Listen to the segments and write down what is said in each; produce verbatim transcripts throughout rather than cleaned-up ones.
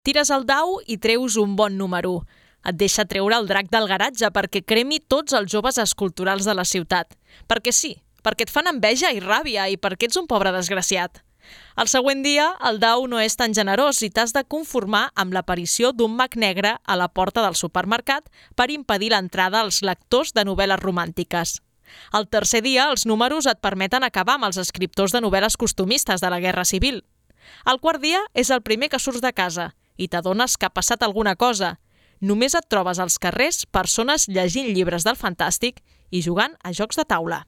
Tires el dau i treus un bon número. Et deixa treure el drac del garatge perquè cremi tots els joves esculturals de la ciutat. Perquè sí, perquè et fan enveja i ràbia i perquè ets un pobre desgraciat. El següent dia, el dau no és tan generós i t'has de conformar amb l'aparició d'un mag negre a la porta del supermercat per impedir l'entrada als lectors de novel·les romàntiques. El tercer dia, els números et permeten acabar amb els escriptors de novel·les costumistes de la Guerra Civil. El quart dia és el primer que surts de casa i t'adones que ha passat alguna cosa. Només et trobes als carrers persones llegint llibres del fantàstic i jugant a jocs de taula.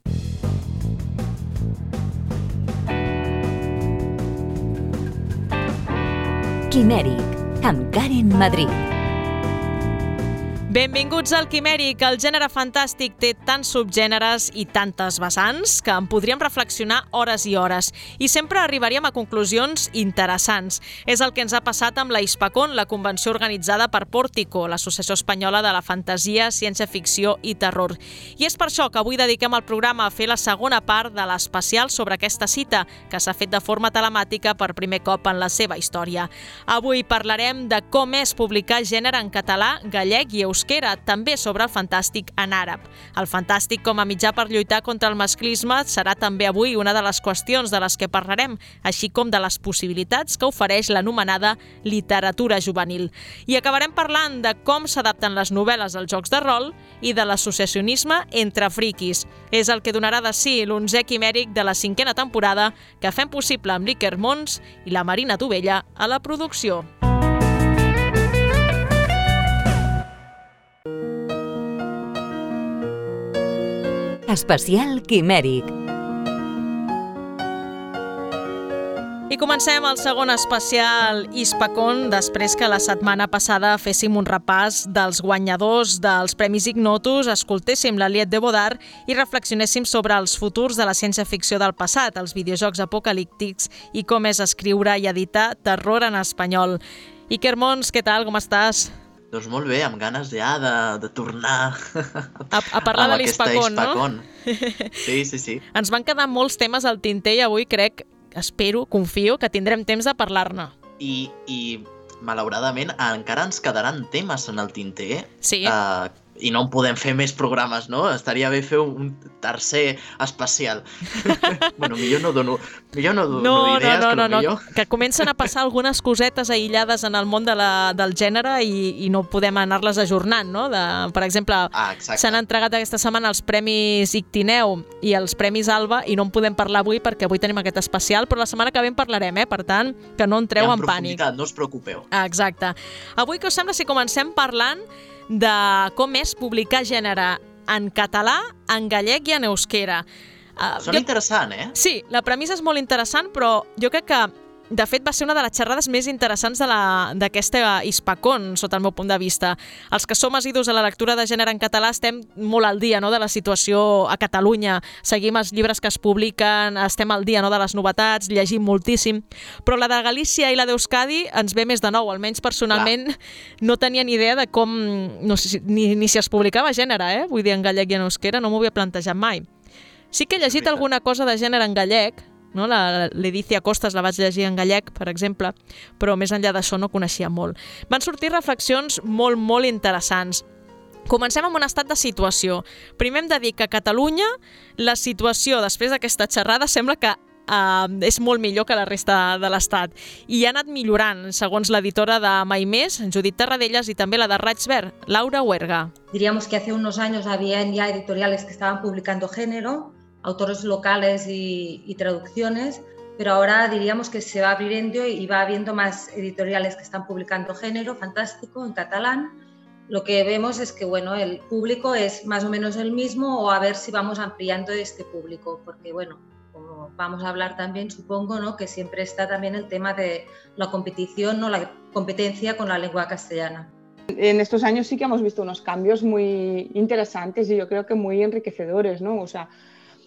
Quimèric, amb Karen Madrid. Benvinguts al Quimèric. El gènere fantàstic té tants subgèneres i tantes vessants que en podríem reflexionar hores i hores i sempre arribaríem a conclusions interessants. És el que ens ha passat amb la Hispacon, la convenció organitzada per Pórtico, l'Associació Espanyola de la Fantasia, Ciència-Ficció i Terror. I és per això que avui dediquem el programa a fer la segona part de l'especial sobre aquesta cita, que s'ha fet de forma telemàtica per primer cop en la seva història. Avui parlarem de com és publicar gènere en català, gallec i euskera, també sobre el fantàstic en àrab. El fantàstic com a mitjà per lluitar contra el masclisme serà també avui una de les qüestions de les que parlarem, així com de les possibilitats que ofereix l'anomenada literatura juvenil. I acabarem parlant de com s'adapten les novel·les als jocs de rol i de l'associacionisme entre friquis. És el que donarà de si l'onzè Quimèric de la cinquena temporada que fem possible amb l'Iker Mons i la Marina Dovella a la producció. Especial Quimèric. I comencem el segon especial Hispacon després que la setmana passada féssim un repàs dels guanyadors dels Premis Ignotus, escoltéssim la Liet de Bodar i reflexionéssim sobre els futurs de la ciència-ficció del passat, els videojocs apocalíptics i com és escriure i editar terror en espanyol. Iker Mons, què tal? Com estàs? Doncs molt bé, amb ganes ja de, de tornar a, a parlar de l'Hispacon, no? Sí, sí, sí. Ens van quedar molts temes al tinter i avui crec, espero, confio, que tindrem temps de parlar-ne. I, i malauradament encara ens quedaran temes en el tinter. Sí. Uh, I no en podem fer més programes, no? Estaria bé fer un tercer especial. Bueno, millor no dono, millor no dono no, idees, no, no, que no, millor... no, que comencen a passar algunes cosetes aïllades en el món de la, del gènere i, i no podem anar-les ajornant, no? De, per exemple, ah, s'han entregat aquesta setmana els Premis Ictineu i els Premis Alba i no en podem parlar avui perquè avui tenim aquest especial, però la setmana que ve en parlarem, eh? Per tant, que no entreu en, en pànic. No us preocupeu. Ah, exacte. Avui, què us sembla si comencem parlant de com és publicar gènere en català, en gallec i en euskera. Uh, Són jo... interessant, eh? Sí, la premissa és molt interessant, però jo crec que, de fet, va ser una de les xerrades més interessants de la, d'aquesta Hispacon, sota el meu punt de vista. Els que som assidus a la lectura de gènere en català estem molt al dia, no?, de la situació a Catalunya. Seguim els llibres que es publiquen, estem al dia, no?, de les novetats, llegim moltíssim. Però la de Galícia i la d'Euskadi ens ve més de nou. Almenys personalment Clar. no tenia ni idea de com... No sé, ni, ni si es publicava gènere, eh? Vull dir, en gallec i en euskera, no m'ho havia plantejat mai. Sí que he llegit alguna cosa de gènere en gallec, no? La l'Edícia Costas la vaig llegir en gallec, per exemple, però més enllà d'això no coneixia molt. Van sortir reflexions molt, molt interessants. Comencem amb un estat de situació. Primer hem de dir que a Catalunya la situació després d'aquesta xerrada sembla que uh, és molt millor que la resta de l'Estat i ha anat millorant, segons l'editora de Mai Més, Judit Tarradellas, i també la de Raig Verd, Laura Huerga. Diríamos que hace unos años había ya editoriales que estaban publicando género, autores locales y, y traducciones, pero ahora diríamos que se va abriendo y va habiendo más editoriales que están publicando género fantástico en catalán. Lo que vemos es que bueno, el público es más o menos el mismo, o a ver si vamos ampliando este público, porque bueno, como vamos a hablar también, supongo, ¿no?, que siempre está también el tema de la competición, ¿no?, la competencia con la lengua castellana. En estos años sí que hemos visto unos cambios muy interesantes y yo creo que muy enriquecedores, ¿no? O sea,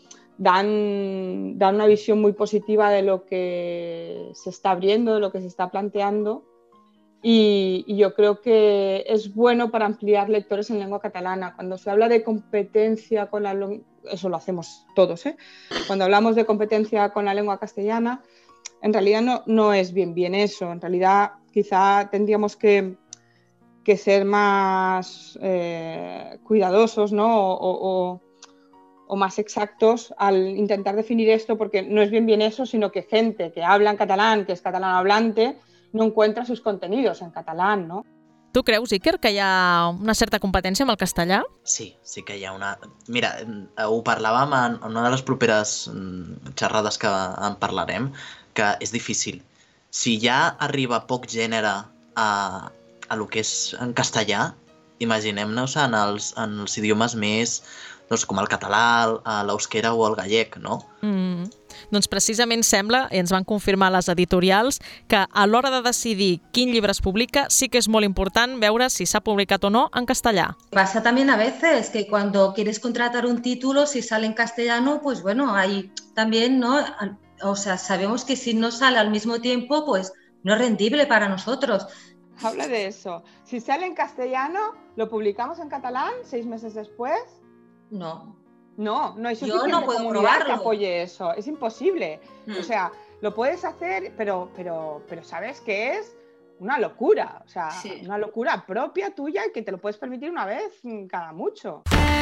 Dan, dan una visión muy positiva de lo que se está abriendo, de lo que se está planteando y, y yo creo que es bueno para ampliar lectores en lengua catalana. Cuando se habla de competencia con la eso lo hacemos todos, ¿eh? Cuando hablamos de competencia con la lengua castellana, en realidad no, no es bien bien eso. En realidad quizá tendríamos que, que ser más eh, cuidadosos, ¿no? o, o, o más exactos al intentar definir esto, porque no es bien bien eso, sino que gente que habla en catalán, que és catalán hablante, no encuentra sus contenidos en catalán, ¿no? Tu creus, Iker, que hi ha una certa competència amb el castellà? Sí, sí que hi ha una... Mira, ho parlàvem en una de les properes xerrades que en parlarem, que és difícil. Si ja arriba poc gènere a, a lo que és en castellà, imaginem-nos en els, en els idiomes més, doncs, com el català, l'eusquera o el gallec, no? Mm. Doncs precisament sembla, i ens van confirmar les editorials, que a l'hora de decidir quin llibre es publica sí que és molt important veure si s'ha publicat o no en castellà. Pasa también a veces que cuando quieres contratar un título, si sale en castellano, pues bueno, ahí también, ¿no? O sea, sabemos que si no sale al mismo tiempo, pues no es rendible para nosotros. Habla de eso. Si sale en castellano, ¿lo publicamos en catalán seis meses después? No. No, no hay suficiente Yo no puedo comunidad probarlo. que apoye eso. Es imposible. Mm. O sea, lo puedes hacer, pero, pero, pero sabes que es una locura. O sea, Sí. una locura propia tuya y que te lo puedes permitir una vez cada mucho.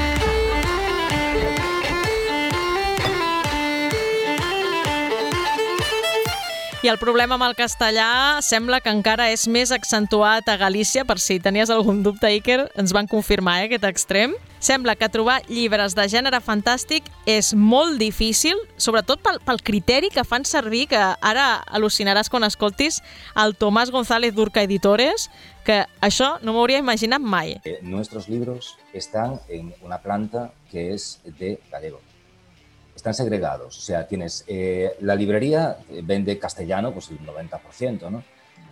I el problema amb el castellà sembla que encara és més accentuat a Galícia, per si tenies algun dubte, Iker, ens van confirmar eh, aquest extrem. Sembla que trobar llibres de gènere fantàstic és molt difícil, sobretot pel, pel criteri que fan servir, que ara al·lucinaràs quan escoltis el Tomás González d'Urca Editores, que això no m'hauria imaginat mai. Eh, nuestros libros están en una planta que es de gallego. Están segregados, o sea, tienes eh, la librería vende castellano, pues el noventa por ciento, ¿no?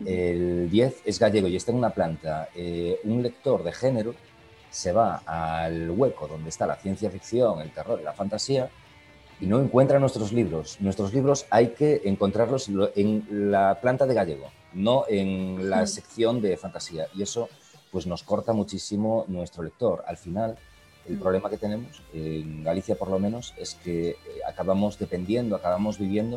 El diez es gallego y está en una planta. Eh, un lector de género se va al hueco donde está la ciencia ficción, el terror y la fantasía y no encuentra nuestros libros. Nuestros libros hay que encontrarlos en la planta de gallego, no en la sección de fantasía. Y eso pues nos corta muchísimo nuestro lector. Al final, el problema que tenemos, en Galicia por lo menos, es que eh, acabamos dependiendo, acabamos viviendo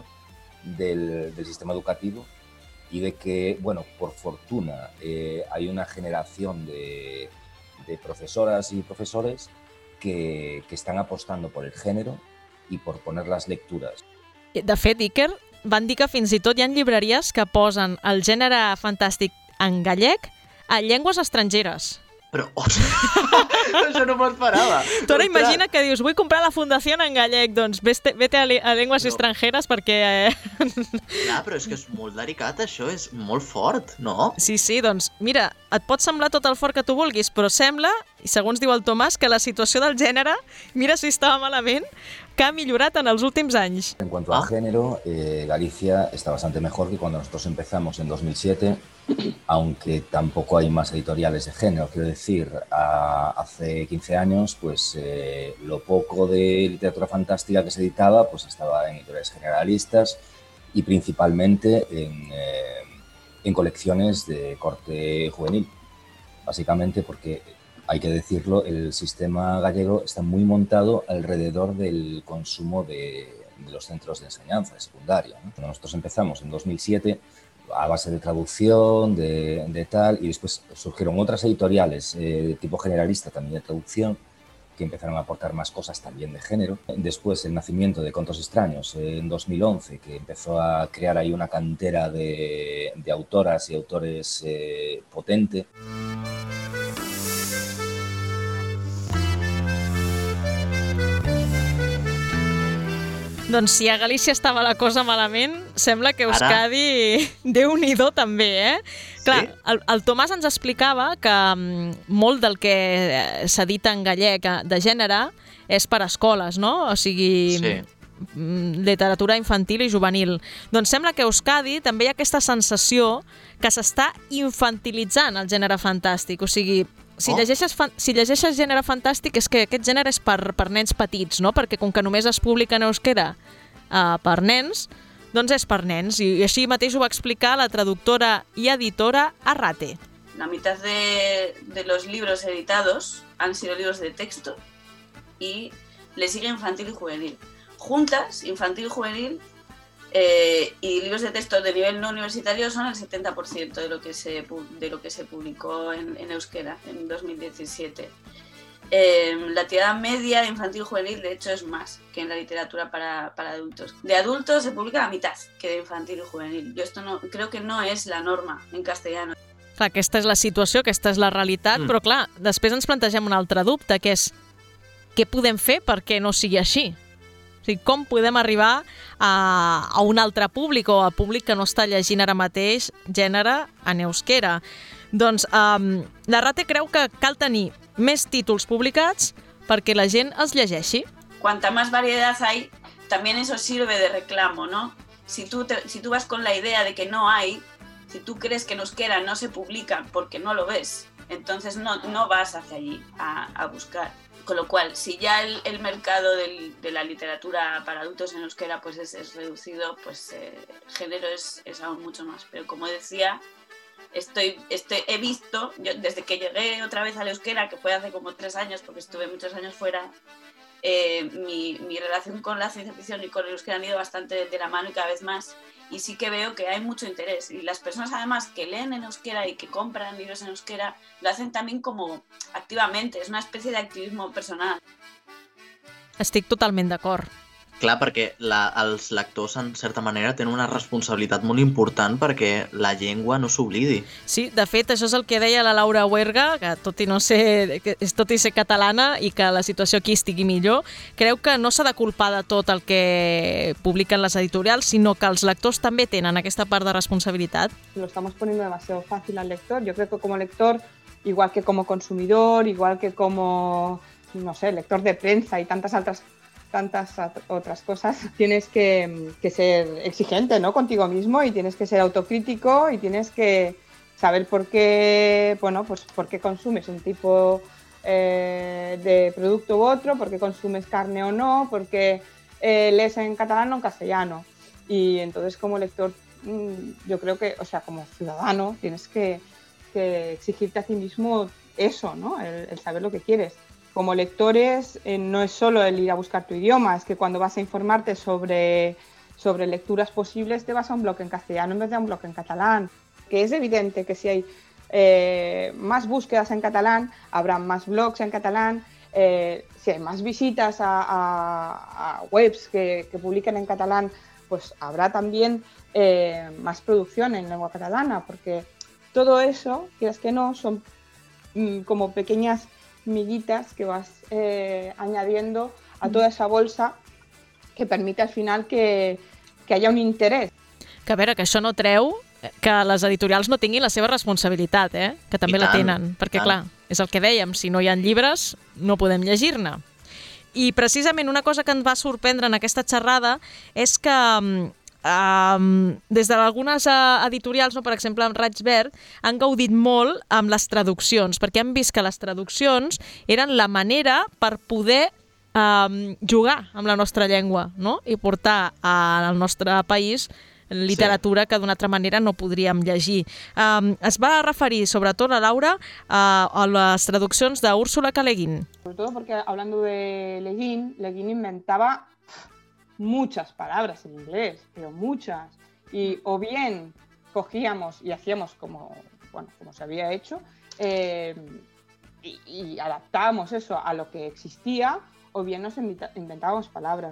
del, del sistema educativo y de que, bueno, por fortuna eh, hay una generación de, de profesoras y profesores que, que están apostando por el género y por poner las lecturas. De fet, Iker, van dir que fins i tot hi ha llibreries que posen el gènere fantàstic en gallec a llengües estrangeres. Però, ostres, això no m'ho esperava. Tu ara imagina que dius, vull comprar la fundació en gallec, doncs vete, vete a, a llengües no. estrangeres perquè... Eh... Clar, però és que és molt delicat, això és molt fort, no? Sí, sí, doncs mira, et pot semblar tot el fort que tu vulguis, però sembla, i segons diu el Tomàs, que la situació del gènere, mira si estava malament, que ha millorat en els últims anys. En cuanto a género, eh, Galicia está bastante mejor que cuando nosotros empezamos en dos mil siete, aunque tampoco hay más editoriales de género. Quiero decir, a, hace quince años, pues eh, lo poco de literatura fantástica que se editaba, pues estaba en editoriales generalistas y principalmente en, eh, en colecciones de corte juvenil, básicamente porque, hay que decirlo, el sistema gallego está muy montado alrededor del consumo de, de los centros de enseñanza secundaria, ¿no? Cuando nosotros empezamos en dos mil siete, a base de traducción, de, de tal, y después surgieron otras editoriales eh, de tipo generalista, también de traducción, que empezaron a aportar más cosas también de género. Después el nacimiento de Contos Extraños eh, en dos mil once, que empezó a crear ahí una cantera de, de autoras y autores eh, potente. Doncs si a Galícia estava la cosa malament, sembla que Euskadi, Déu-n'hi-do també, eh? Clar, sí? el, el Tomàs ens explicava que um, molt del que s'edita en gallec de gènere és per a escoles, no? O sigui, sí. literatura infantil i juvenil. Doncs sembla que a Euskadi també hi ha aquesta sensació que s'està infantilitzant el gènere fantàstic, o sigui, Si, oh. llegeixes, si llegeixes gènere fantàstic és que aquest gènere és per, per nens petits, no? Perquè com que només es publica en euskera uh, per nens, doncs és per nens. I, I així mateix ho va explicar la traductora i editora Arrate. La mitad de, de los libros editados han sido libros de texto y le sigue infantil y juvenil. Juntas, infantil y juvenil, Eh, y libros de texto de nivel no universitario son el setenta por ciento de lo que se, de lo que se publicó en, en euskera en dos mil diecisiete. Eh, la tirada media de infantil juvenil, de hecho, es más que en la literatura para, para adultos. De adultos se publica la mitad que de infantil y juvenil. Yo esto no, creo que no és la norma en castellano. Clar, aquesta és la situació, aquesta és la realitat, mm. però clar, després ens plantegem un altre dubte, que és què podem fer perquè no sigui així? O sigui, com podem arribar a, a un altre públic o a públic que no està llegint ara mateix gènere en euskera? Doncs um, la Rate creu que cal tenir més títols publicats perquè la gent els llegeixi. Cuanta más variedad hay, también eso sirve de reclamo, ¿no? Si tú, te, si tú vas con la idea de que no hay, si tú crees que en euskera no se publica porque no lo ves, entonces no, no vas hacia allí a, a buscar. Con lo cual, si ya el, el mercado del, de la literatura para adultos en euskera pues es, es reducido, pues eh, el género es, es aún mucho más. Pero como decía, estoy, estoy, he visto, yo, desde que llegué otra vez al euskera, que fue hace como tres años, porque estuve muchos años fuera, eh, mi, mi relación con la ciencia ficción y con el euskera han ido bastante de la mano y cada vez más. Y sí que veo que hay mucho interés. Y las personas además que leen en euskera y que compran libros en euskera lo hacen también como activamente. És una espècie d'activisme personal. Estic totalment d'acord. Clar, perquè la, els lectors, en certa manera, tenen una responsabilitat molt important perquè la llengua no s'oblidi. Sí, de fet, això és el que deia la Laura Huerga, que tot i, no ser, que és tot i ser catalana i que la situació aquí estigui millor, creu que no s'ha de culpar de tot el que publiquen les editorials, sinó que els lectors també tenen aquesta part de responsabilitat. Lo estamos poniendo demasiado fácil al lector. Yo creo que como lector, igual que como consumidor, igual que como, no sé, lector de prensa y tantas otras tantas otras cosas, tienes que, que ser exigente, ¿no?, contigo mismo, y tienes que ser autocrítico y tienes que saber por qué, bueno, pues por qué consumes un tipo eh, de producto u otro, por qué consumes carne o no, por qué eh, lees en catalán o en castellano. Y entonces, como lector, yo creo que, o sea, como ciudadano, tienes que, que exigirte a ti mismo eso, ¿no?, el, el saber lo que quieres. Como lectores, eh, no es solo el ir a buscar tu idioma, es que cuando vas a informarte sobre, sobre lecturas posibles, te vas a un blog en castellano en vez de a un blog en catalán. Que es evidente que si hay eh, más búsquedas en catalán, habrá más blogs en catalán, eh, si hay más visitas a, a, a webs que, que publiquen en catalán, pues habrá también eh, más producción en lengua catalana, porque todo eso, quieras que no, son mm, como pequeñas miguitas que vas eh, añadiendo a toda esa bolsa que permite al final que, que haya un interès. Que a veure, que això no treu que les editorials no tinguin la seva responsabilitat, eh? Que també la tenen, perquè clar, és el que dèiem, si no hi ha llibres no podem llegir-ne. I precisament una cosa que ens va sorprendre en aquesta xerrada és que Um, des d'algunes uh, editorials, no, per exemple amb Raig Verd, han gaudit molt amb les traduccions, perquè han vist que les traduccions eren la manera per poder um, jugar amb la nostra llengua, no?, i portar al nostre país literatura sí. que d'una altra manera no podríem llegir. Um, es va referir, sobretot a Laura, uh, a les traduccions d'Úrsula K. Le Guin. Sobre todo porque, hablando de Le Guin, Le Guin inventaba muchas palabras en inglés, pero muchas, y o bien cogíamos y hacíamos como, bueno, como se había hecho, eh, y, y adaptábamos eso a lo que existía, o bien nos inventábamos palabras.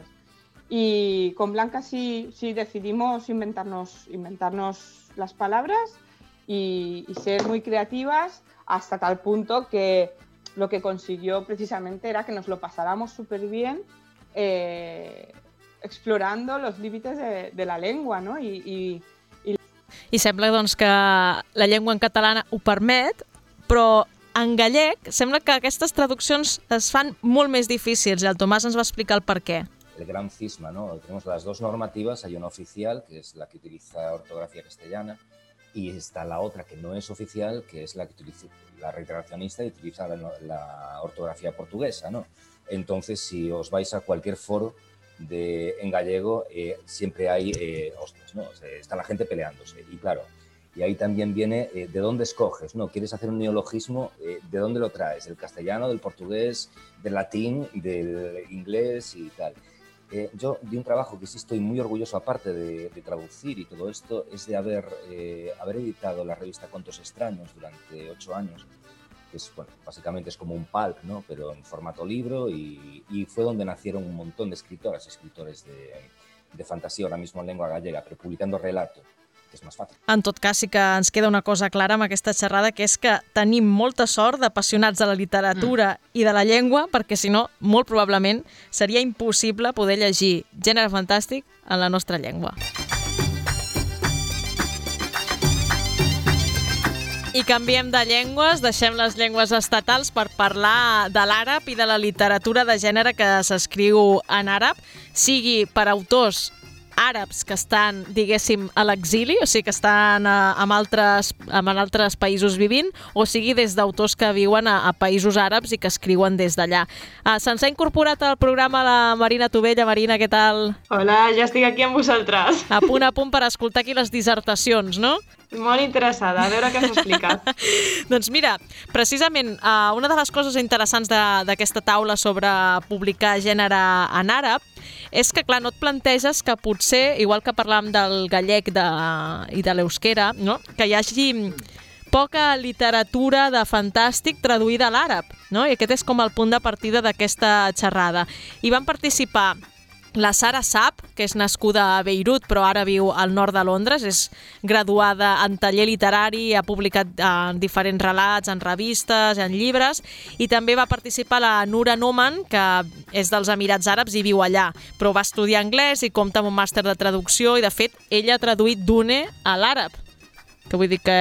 Y con Blanca sí, sí decidimos inventarnos, inventarnos las palabras y, y ser muy creativas, hasta tal punto que lo que consiguió precisamente era que nos lo pasáramos súper bien, eh, explorando los límites de, de la llengua, no? I, i, i... I sembla doncs, que la llengua en català ho permet, però en gallec sembla que aquestes traduccions es fan molt més difícils, i el Tomàs ens va explicar el per què. El gran cisma, ¿no? Tenemos las dos normativas, hay una oficial, que es la que utiliza ortografía castellana, y está la otra que no es oficial, que es la que utiliza la reiteracionista y utiliza la, la ortografía portuguesa, ¿no? Entonces, si os vais a cualquier foro de, en gallego, eh, siempre hay eh, hostias, ¿no? O sea, está la gente peleándose, y claro, y ahí también viene eh, de dónde escoges, ¿no? ¿Quieres hacer un neologismo? Eh, ¿De dónde lo traes? ¿Del castellano, del portugués, del latín, del inglés y tal? Eh, yo de un trabajo que sí estoy muy orgulloso, aparte de, de traducir y todo esto, es de haber, eh, haber editado la revista Contos Extraños durante ocho años, que es, bueno, básicamente es como un pulp, ¿no? Pero en formato libro, y, y fue donde nacieron un montón de escritoras y escritores de, de fantasía, ahora mismo en lengua gallega, pero publicando relato, que és més fàcil. En tot cas, sí que ens queda una cosa clara amb aquesta xerrada, que és que tenim molta sort d'apassionats de la literatura mm. i de la llengua, perquè si no, molt probablement seria impossible poder llegir gènere fantàstic en la nostra llengua. I canviem de llengües, deixem les llengües estatals per parlar de l'àrab i de la literatura de gènere que s'escriu en àrab, sigui per autors àrabs que estan, diguéssim, a l'exili, o sigui que estan a, en, altres, en altres països vivint, o sigui des d'autors que viuen a, a països àrabs i que escriuen des d'allà. Uh, Se'ns ha incorporat al programa la Marina Tovella. Marina, què tal? Hola, ja estic aquí amb vosaltres. A punt a punt per escoltar aquí les dissertacions, no? Molt interessada, a veure què has explicat. Doncs mira, precisament uh, una de les coses interessants d'aquesta taula sobre publicar gènere en àrab és que, clar, no et planteges que potser, igual que parlàvem del gallec de, i de l'euskera, no? Que hi hagi poca literatura de fantàstic traduïda a l'àrab, no? I aquest és com el punt de partida d'aquesta xerrada. Hi van participar la Sara Saab, que és nascuda a Beirut però ara viu al nord de Londres, és graduada en taller literari, ha publicat en diferents relats, en revistes, en llibres, i també va participar la Nura Noman, que és dels Emirats Àrabs i viu allà, però va estudiar anglès i compta amb un màster de traducció, i de fet ella ha traduït Dune a l'àrab, que vull dir que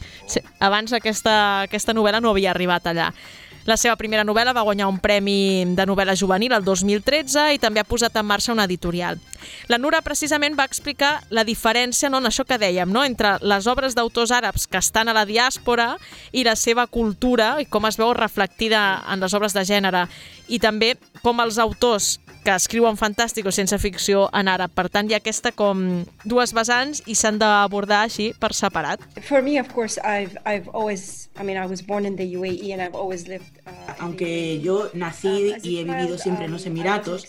abans aquesta, aquesta novel·la no havia arribat allà. La seva primera novel·la va guanyar un premi de novel·la juvenil el dos mil tretze i també ha posat en marxa una editorial. La Nura precisament va explicar la diferència, no, en això que dèiem, no, entre les obres d'autors àrabs que estan a la diàspora i la seva cultura i com es veu reflectida en les obres de gènere, i també com els autors que escriuen fantàstic o ciència ficció en àrab. Per tant, hi ha aquesta com dues vessants i s'han d'abordar així per separat. For me, of course, I've I've always, I mean, I was born in the U A E and I've always lived. Uh, Aunque yo nací y he vivido siempre en los Emiratos,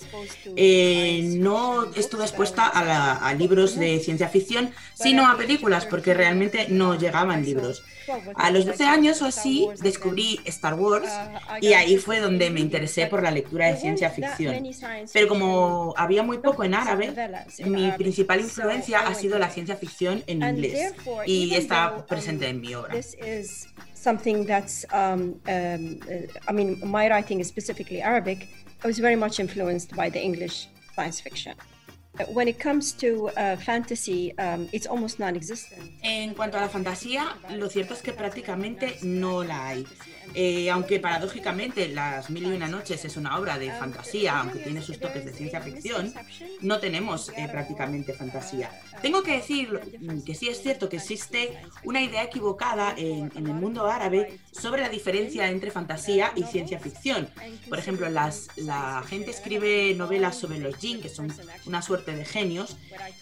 eh, no estuve expuesta a, la, a libros de ciencia ficción, sino a películas, porque realmente no llegaban libros. A los doce años o así descubrí Star Wars y ahí fue donde me interesé por la lectura de ciencia ficción. Pero como había muy poco en árabe, mi principal influencia ha sido la ciencia ficción en inglés y está presente en mi obra. Something that's, um, um, uh, I mean, my writing is specifically Arabic. I was very much influenced by the English science fiction. When it comes to uh, fantasy, um, it's almost non-existent. En cuanto a la fantasía, lo cierto es que prácticamente no la hay. Eh, aunque paradójicamente Las Mil y Una Noches es una obra de fantasía, aunque tiene sus toques de ciencia ficción, no tenemos eh, prácticamente fantasía. Tengo que decir que sí es cierto que existe una idea equivocada en, en el mundo árabe sobre la diferencia entre fantasía y ciencia ficción. Por ejemplo, las, la gente escribe novelas sobre los jinn, que son una suerte de genios,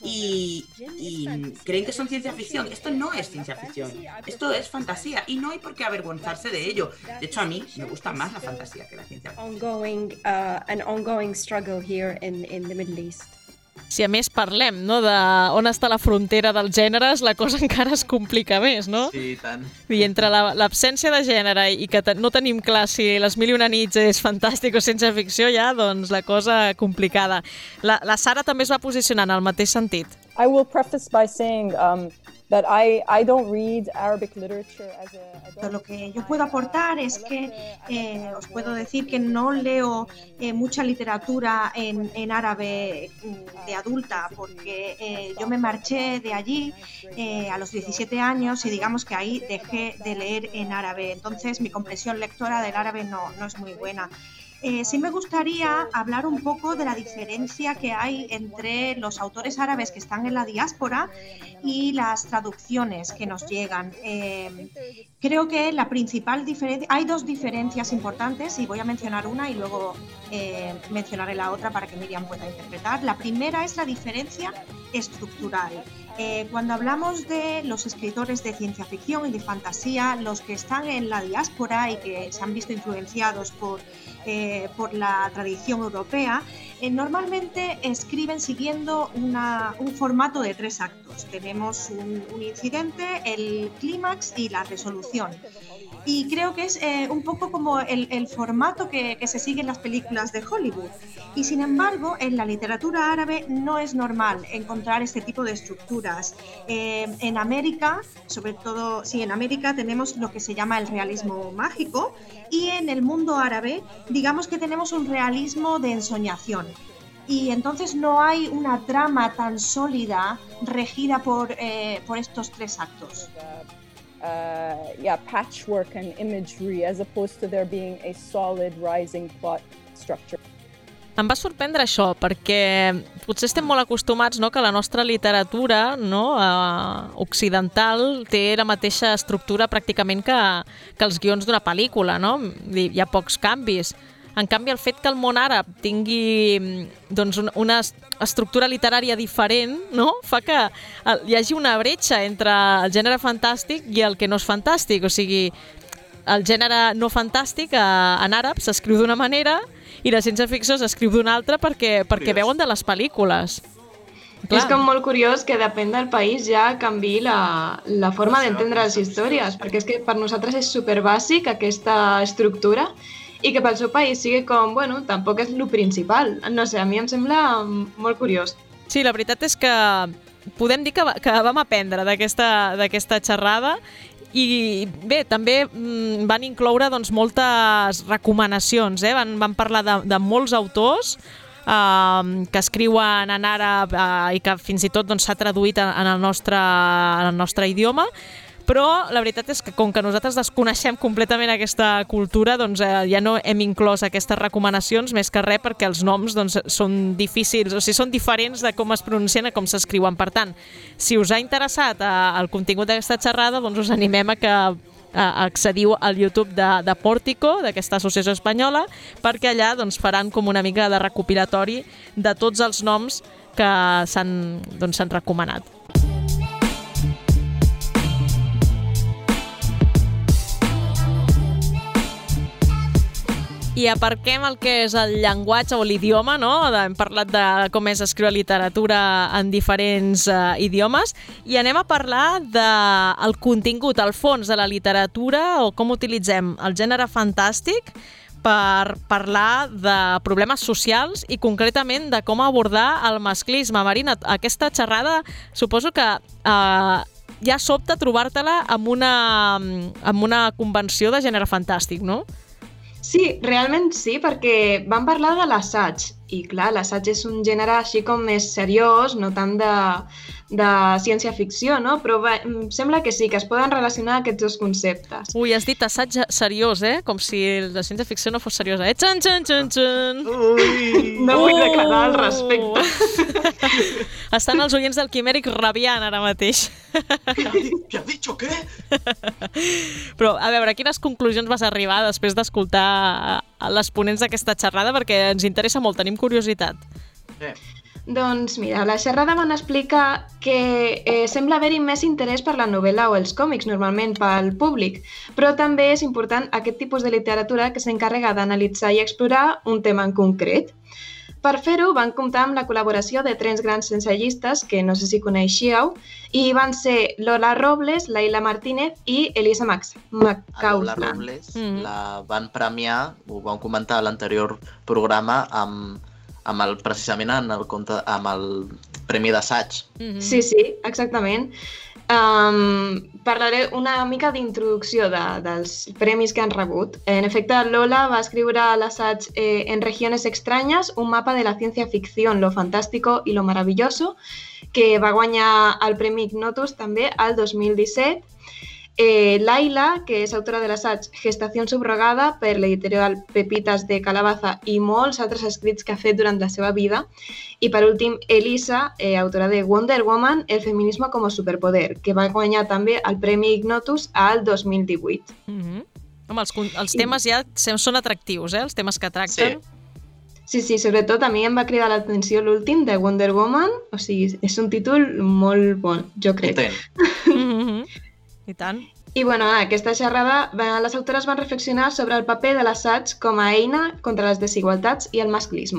y, y creen que son ciencia ficción. Esto no es ciencia ficción, esto es fantasía y no hay por qué avergonzarse de ello. De hecho, a mí me gusta más la fantasía que la ciencia ficción. Ongoing, uh, an ongoing struggle here in, in the Middle East. Si a més parlem, no, de on està la frontera dels gèneres, la cosa encara es complica més, no? Sí, i tant. I entre l'absència la, de gènere i que no tenim clar si Les Mil i Una Nits és fantàstic o ciència ficció, ja, doncs la cosa complicada. La, la Sara també es va posicionar en el mateix sentit. I will preface by saying um, that I, I don't read Arabic literature as a... Lo que yo puedo aportar es que eh, os puedo decir que no leo eh, mucha literatura en, en árabe de adulta, porque eh, yo me marché de allí eh, a los diecisiete años y digamos que ahí dejé de leer en árabe. Entonces mi comprensión lectora del árabe no, no es muy buena. Eh, sí me gustaría hablar un poco de la diferencia que hay entre los autores árabes que están en la diáspora y las traducciones que nos llegan. Eh, creo que la principal diferencia, hay dos diferencias importantes y voy a mencionar una y luego eh, mencionaré la otra para que Miriam pueda interpretar. La primera es la diferencia estructural. Eh, cuando hablamos de los escritores de ciencia ficción y de fantasía, los que están en la diáspora y que se han visto influenciados por, eh, por la tradición europea, Eh, normalmente escriben siguiendo una, un formato de tres actos. Tenemos un, un incidente, el clímax y la resolución. Y creo que es eh, un poco como el, el formato que, que se sigue en las películas de Hollywood. Y sin embargo, en la literatura árabe no es normal encontrar este tipo de estructuras. Eh, en América, sobre todo, sí, en América tenemos lo que se llama el realismo mágico, y en el mundo árabe, digamos que tenemos un realismo de ensoñación. Y entonces no hay una trama tan sólida regida por, eh, por estos tres actos. Uh, yeah, patchwork and imagery as opposed to there being a solid rising plot structure. Em va sorprendre això, perquè potser estem molt acostumats, no?, que la nostra literatura, no?, eh, occidental té la mateixa estructura pràcticament que, que els guions d'una pel·lícula, no? Hi ha pocs canvis. En canvi, el fet que el món àrab tingui doncs, una estructura literària diferent, no?, fa que hi hagi una bretxa entre el gènere fantàstic i el que no és fantàstic. O sigui, el gènere no fantàstic en àrab s'escriu d'una manera i la ciència-ficció s'escriu d'una altra perquè, perquè veuen de les pel·lícules. Clar. És com molt curiós que depèn del país ja canvi la, la forma d'entendre les històries, perquè és que per nosaltres és superbàsic aquesta estructura i que pel seu país sigui com, bueno, tampoc és el principal. No sé, a mi em sembla molt curiós. Sí, la veritat és que podem dir que, que vam aprendre d'aquesta xerrada i bé, també van incloure doncs, moltes recomanacions, eh? van, van parlar de, de molts autors eh, que escriuen en àrab eh, i que fins i tot doncs, s'ha traduït en, en, el nostre, en el nostre idioma. Però la veritat és que com que nosaltres desconeixem completament aquesta cultura, doncs eh, ja no hem inclòs aquestes recomanacions, més que res perquè els noms doncs, són difícils, o sigui, són diferents de com es pronuncien a com s'escriuen. Per tant, si us ha interessat eh, el contingut d'aquesta xerrada, doncs us animem a que eh, accediu al YouTube de, de Pòrtico, d'aquesta associació espanyola, perquè allà doncs, faran com una mica de recopilatori de tots els noms que s'han doncs, s'han recomanat. I aparquem el que és el llenguatge o l'idioma, no? Hem parlat de com és escriure literatura en diferents uh, idiomes i anem a parlar del contingut, el fons de la literatura o com utilitzem el gènere fantàstic per parlar de problemes socials i concretament de com abordar el masclisme. Marina, aquesta xerrada suposo que uh, ja sobta trobar-te-la amb una, amb una convenció de gènere fantàstic, no? Sí, realment sí, perquè vam parlar de l'assaig i clar, l'assaig és un gènere així com més seriós, no tant de, de ciència-ficció, no? Però va, em sembla que sí, que es poden relacionar aquests dos conceptes. Ui, has dit assaig seriós, eh? Com si la ciència-ficció no fos seriosa, eh? Txan, txan, txan, txan! No vull declarar al respecte. Estan els oients del Quimèric rabiant ara mateix. ¿Qué has dicho, qué? Però, a veure, quines conclusions vas arribar després d'escoltar les ponents d'aquesta xerrada? Perquè ens interessa molt, tenim curiositat. Sí. Doncs mira, a la xerrada van explicar que eh, sembla haver-hi més interès per la novel·la o els còmics, normalment pel públic, però també és important aquest tipus de literatura que s'encarrega d'analitzar i explorar un tema en concret. Per fer-ho van comptar amb la col·laboració de tres grans ensaiistes que no sé si coneixíeu i van ser Lola Robles, Laila Martínez i Elisa McCausland. Lola Robles mm-hmm. la van premiar, ho vam comentar a l'anterior programa, amb, amb el, precisament en el, amb el Premi d'Assaig. Mm-hmm. Sí, sí, exactament. Um, parlaré una mica d'introducció de, dels premis que han rebut. En efecte, Lola va escriure l'assaig eh, En regiones extrañas, un mapa de la ciencia ficción, lo fantástico y lo maravilloso, que va guanyar el Premi Ignotus també al dos mil disset. Eh, Laila, que és autora de l'assaig Gestació subrogada per l'editorial Pepitas de Calabaza i molts altres escrits que ha fet durant la seva vida. I per últim, Elisa, eh, autora de Wonder Woman, el feminismo como superpoder, que va guanyar també el Premi Ignotus al dos mil divuit. Mm-hmm. Home, els, els temes ja són atractius, eh? Els temes que tracten. Sí. Sí, sí, sobretot a mi em va cridar l'atenció l'últim de Wonder Woman, o sigui, és un títol molt bon, jo crec. Mm-hmm. I tant. I bueno, en aquesta xerrada les autores van reflexionar sobre el paper de l'assaig com a eina contra les desigualtats i el masclisme.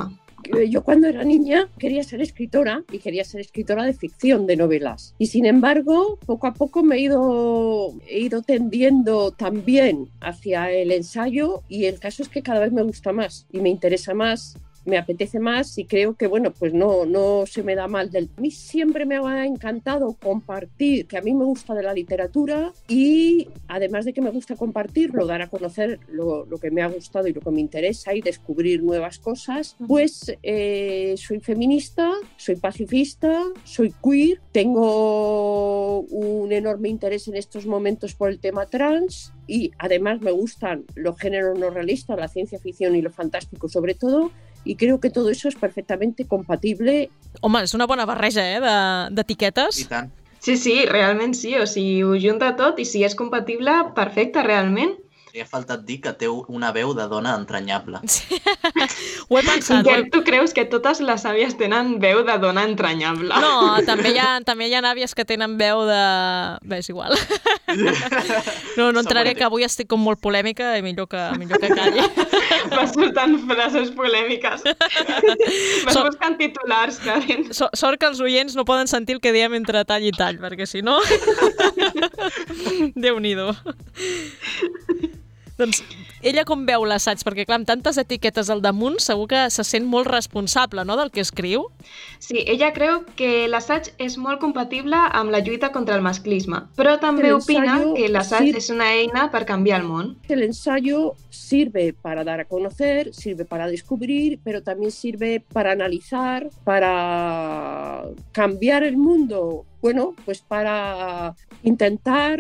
Yo cuando era niña quería ser escritora y quería ser escritora de ficción, de novelas. Y sin embargo, poco a poco me he ido, he ido tendiendo también hacia el ensayo y el caso es que cada vez me gusta más y me interesa más, me apetece más y creo que, bueno, pues no, no se me da mal del... A mí siempre me ha encantado compartir, que a mí me gusta de la literatura y además de que me gusta compartirlo, dar a conocer lo, lo que me ha gustado y lo que me interesa y descubrir nuevas cosas, pues eh, soy feminista, soy pacifista, soy queer, tengo un enorme interés en estos momentos por el tema trans y además me gustan los géneros no realistas, la ciencia ficción y lo fantástico sobre todo, i crec que tot això és perfectament compatible. Home, és una bona barreja, eh, d'etiquetes. I tant. Sí, sí, realment sí, o sigui, ho junta tot i si és compatible, perfecte, realment. Li ha faltat dir que té una veu de dona entranyable. Sí. Ho he pensat. Que tu creus que totes les àvies tenen veu de dona entranyable? No, també hi ha, també hi ha àvies que tenen veu de... Bé, és igual. No, no entraré, que avui estic com molt polèmica i millor que, millor que calli. Vas portant frases polèmiques. Vas so, buscant titulars, Karen. So, sort que els oients no poden sentir el que diem entre tall i tall, perquè si no... Déu-n'hi-do. Doncs ella com veu l'assaig? Perquè clar, amb tantes etiquetes al damunt segur que se sent molt responsable, no?, del que escriu. Sí, ella creu que l'assaig és molt compatible amb la lluita contra el masclisme, però també opina que l'assaig sí. és una eina per canviar el món. El ensayo sirve para dar a conocer, sirve para descubrir, pero también sirve para analizar, para cambiar el mundo, bueno, pues para intentar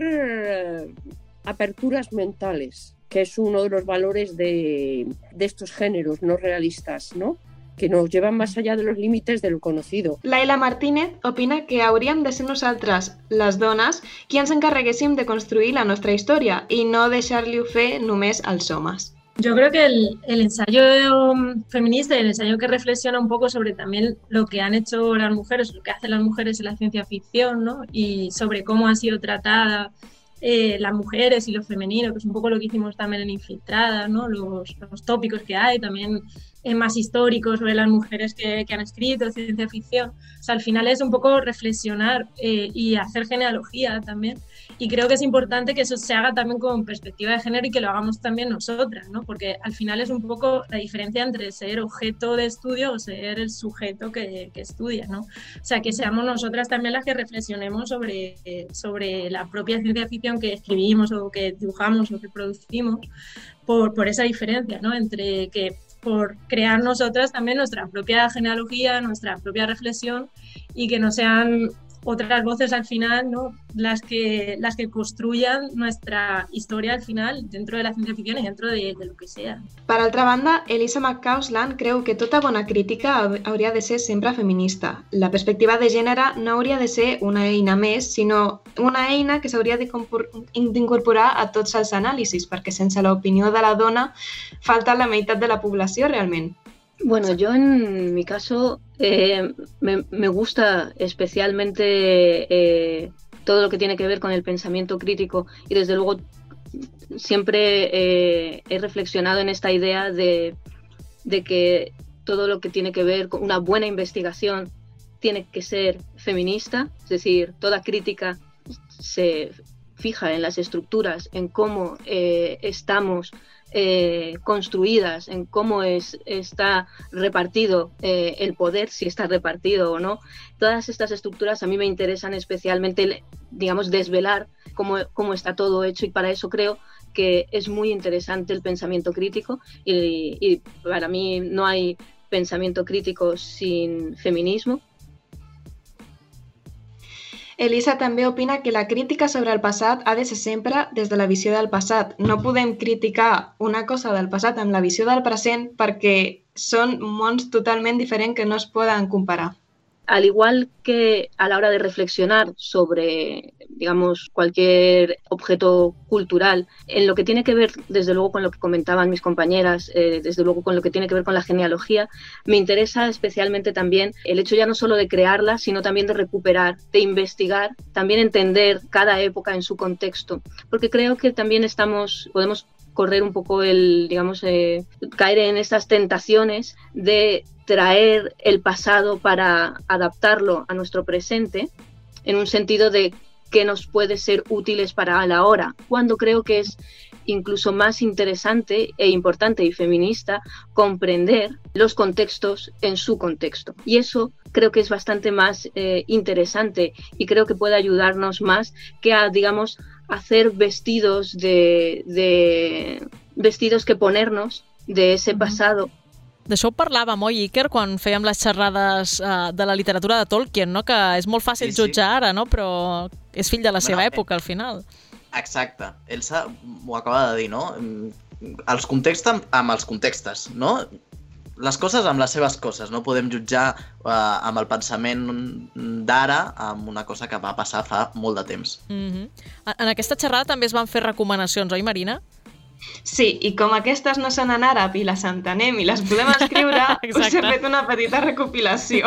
aperturas mentales, que es uno de los valores de, de estos géneros no realistas, ¿no?, que nos llevan más allá de los límites de lo conocido. Laila Martínez opina que hauríem de ser nosaltres, les dones, qui ens encarreguéssim de construir la nostra història i no deixar-li-ho fer només als homes. Yo creo que el, el ensayo feminista y el ensayo que reflexiona un poco sobre también lo que han hecho las mujeres, lo que hacen las mujeres en la ciencia ficción, ¿no?, y sobre cómo ha sido tratada Eh, las mujeres y lo femenino, que es un poco lo que hicimos también en Infiltradas, ¿no?, los, los tópicos que hay, también eh, más históricos sobre las mujeres que, que han escrito, ciencia ficción. O sea, al final es un poco reflexionar eh, y hacer genealogía también. Y creo que es importante que eso se haga también con perspectiva de género y que lo hagamos también nosotras, ¿no?, porque al final es un poco la diferencia entre ser objeto de estudio o ser el sujeto que, que estudia, ¿no? O sea, que seamos nosotras también las que reflexionemos sobre, eh, sobre la propia ciencia ficción que escribimos o que dibujamos o que producimos por, por esa diferencia, ¿no?, entre que por crear nosotras también nuestra propia genealogía, nuestra propia reflexión y que no sean otras voces al final, ¿no?, las que, las que construyan nuestra historia al final dentro de la ciencia ficción y dentro de, de lo que sea. Per altra banda, Elisa McCausland creu que tota bona crítica hauria de ser sempre feminista. La perspectiva de gènere no hauria de ser una eina més, sinó una eina que s'hauria d'incorporar a tots els anàlisis, perquè sense l'opinió de la dona falta la meitat de la població realment. Bueno, yo en mi caso eh, me, me gusta especialmente eh, todo lo que tiene que ver con el pensamiento crítico y desde luego siempre eh, he reflexionado en esta idea de, de que todo lo que tiene que ver con una buena investigación tiene que ser feminista, es decir, toda crítica se fija en las estructuras, en cómo eh, estamos Eh, construidas, en cómo es, está repartido eh, el poder, si está repartido o no. Todas estas estructuras a mí me interesan especialmente, digamos, desvelar cómo, cómo está todo hecho y para eso creo que es muy interesante el pensamiento crítico y, y para mí no hay pensamiento crítico sin feminismo. Elisa també opina que la crítica sobre el passat ha de ser sempre des de la visió del passat. No podem criticar una cosa del passat amb la visió del present perquè són mons totalment diferents que no es poden comparar. Al igual que a la hora de reflexionar sobre, digamos, cualquier objeto cultural, en lo que tiene que ver, desde luego, con lo que comentaban mis compañeras, eh, desde luego con lo que tiene que ver con la genealogía, me interesa especialmente también el hecho ya no solo de crearla, sino también de recuperar, de investigar, también entender cada época en su contexto, porque creo que también estamos, podemos correr un poco el, digamos, eh, caer en estas tentaciones de traer el pasado para adaptarlo a nuestro presente, en un sentido de que nos puede ser útiles para la hora, cuando creo que es incluso más interesante e importante y feminista comprender los contextos en su contexto. Y eso creo que es bastante más eh, interesante y creo que puede ayudarnos más que a, digamos, hacer vestidos de, de vestidos que ponernos de ese pasado. D'això ho parlàvem, oi, Iker, quan fèiem les xerrades uh, de la literatura de Tolkien, no? Que és molt fàcil sí, sí. jutjar ara, no? Però és fill de la seva bueno, època, al final. Exacte. Elsa m'ho acaba de dir, no? Els contextes amb els contextes, no? Les coses amb les seves coses. No podem jutjar uh, amb el pensament d'ara amb una cosa que va passar fa molt de temps. Mm-hmm. En aquesta xerrada també es van fer recomanacions, oi, Marina? Sí, i com aquestes no són en àrab i les entenem i les podem escriure, us he fet una petita recopilació.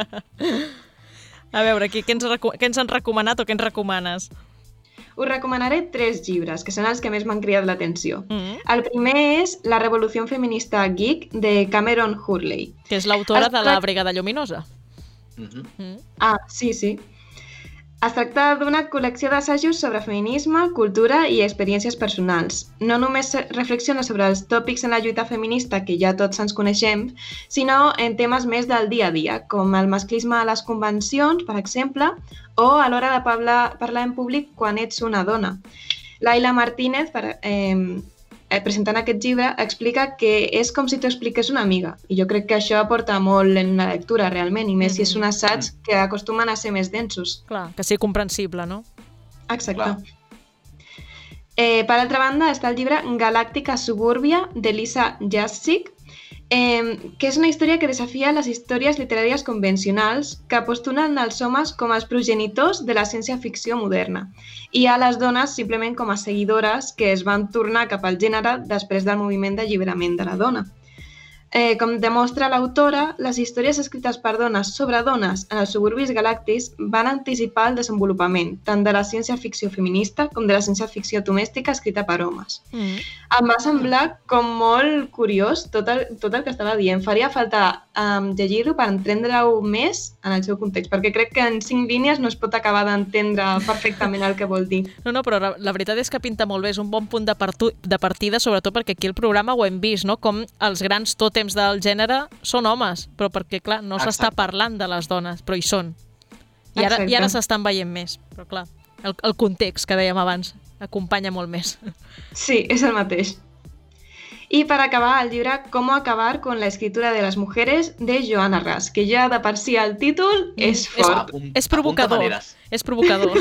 A veure, què, què, ens, què ens han recomanat o què ens recomanes? Us recomanaré tres llibres, que són els que més m'han cridat l'atenció. Mm-hmm. El primer és La revolució feminista geek, de Cameron Hurley. Que és l'autora de La brigada lluminosa. Mm-hmm. Mm. Ah, sí, sí. Es tracta d'una col·lecció d'assajos sobre feminisme, cultura i experiències personals. No només reflexiona sobre els tòpics en la lluita feminista que ja tots ens coneixem, sinó en temes més del dia a dia, com el masclisme a les convencions, per exemple, o a l'hora de parlar, parlar en públic quan ets una dona. Laila Martínez, per, eh, presentant aquest llibre, explica que és com si t'ho expliqués una amiga. I jo crec que això aporta molt en la lectura, realment, i més mm-hmm. si és un assaig que acostumen a ser més densos. Clar, que sigui comprensible, no? Exacte. Eh, per altra banda, està el llibre Galàctica Suburbia, de Lisa Jaszik, eh, que és una història que desafia les històries literàries convencionals que postulen els homes com els progenitors de la ciència-ficció moderna i a les dones simplement com a seguidores que es van tornar cap al gènere després del moviment d'alliberament de la dona. Eh, com demostra l'autora, les històries escrites per dones sobre dones en els suburbis galàctics van anticipar el desenvolupament tant de la ciència-ficció feminista com de la ciència-ficció domèstica escrita per homes. Mm. Em va semblar com molt curiós tot el, tot el que estava dient. Faria falta um, llegir-ho per entendre-ho més en el seu context, perquè crec que en cinc línies no es pot acabar d'entendre perfectament el que vol dir. No, no, però la veritat és que pinta molt bé, és un bon punt de, partu, de partida, sobretot perquè aquí al programa ho hem vist, no? Com els grans tòtems del gènere són homes, però perquè, clar, no s'està parlant de les dones, però hi són. I ara, i ara s'estan veient més, però clar, el, el context que dèiem abans acompanya molt més. Sí, és el mateix. I per acabar, el llibre Cómo acabar con la escritura de las mujeres, de Joanna Russ, que ja de per si el títol és fort. És, és provocador. És provocador.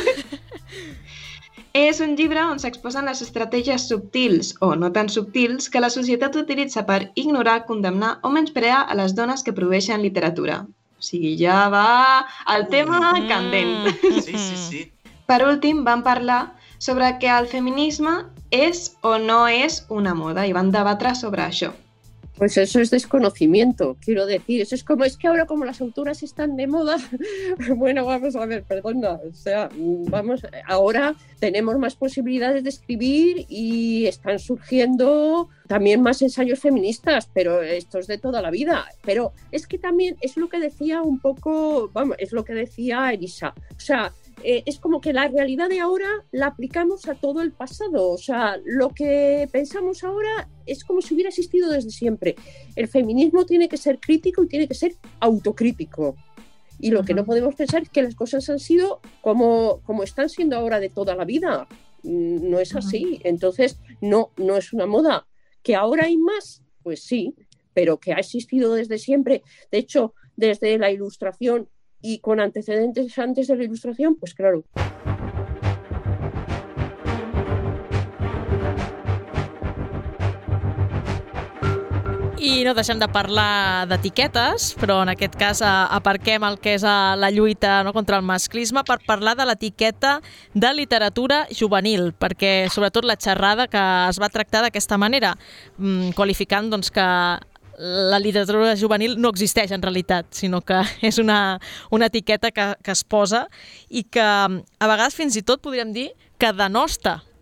És un llibre on s'exposen les estratègies subtils o no tan subtils que la societat utilitza per ignorar, condemnar o menysprear a les dones que produeixen literatura. O sigui, ja va el tema Mm. candent. Sí, sí, sí. Per últim, van parlar sobre que el feminisme és o no és una moda i van debatre sobre això. Pues eso es desconocimiento, quiero decir. Eso es como, es que ahora como las autoras están de moda, bueno, vamos a ver, perdona, o sea, vamos, ahora tenemos más posibilidades de escribir y están surgiendo también más ensayos feministas, pero esto es de toda la vida. Pero es que también es lo que decía un poco, vamos, es lo que decía Elisa, o sea, Eh, es como que la realidad de ahora la aplicamos a todo el pasado, o sea, lo que pensamos ahora es como si hubiera existido desde siempre. El feminismo tiene que ser crítico y tiene que ser autocrítico. Y lo uh-huh. que no podemos pensar es que las cosas han sido como, como están siendo ahora de toda la vida. No es así. Uh-huh. Entonces, no, no es una moda. ¿Que ahora hay más? Pues sí, pero que ha existido desde siempre. De hecho, desde la Ilustración y con antecedentes antes de la Ilustración, pues claro. I no deixem de parlar d'etiquetes, però en aquest cas aparquem el que és la lluita, no, contra el masclisme per parlar de l'etiqueta de literatura juvenil, perquè sobretot la xerrada que es va tractar d'aquesta manera, qualificant doncs, que la literatura juvenil no existeix en realitat, sinó que és una, una etiqueta que, que es posa i que a vegades fins i tot podríem dir que denosta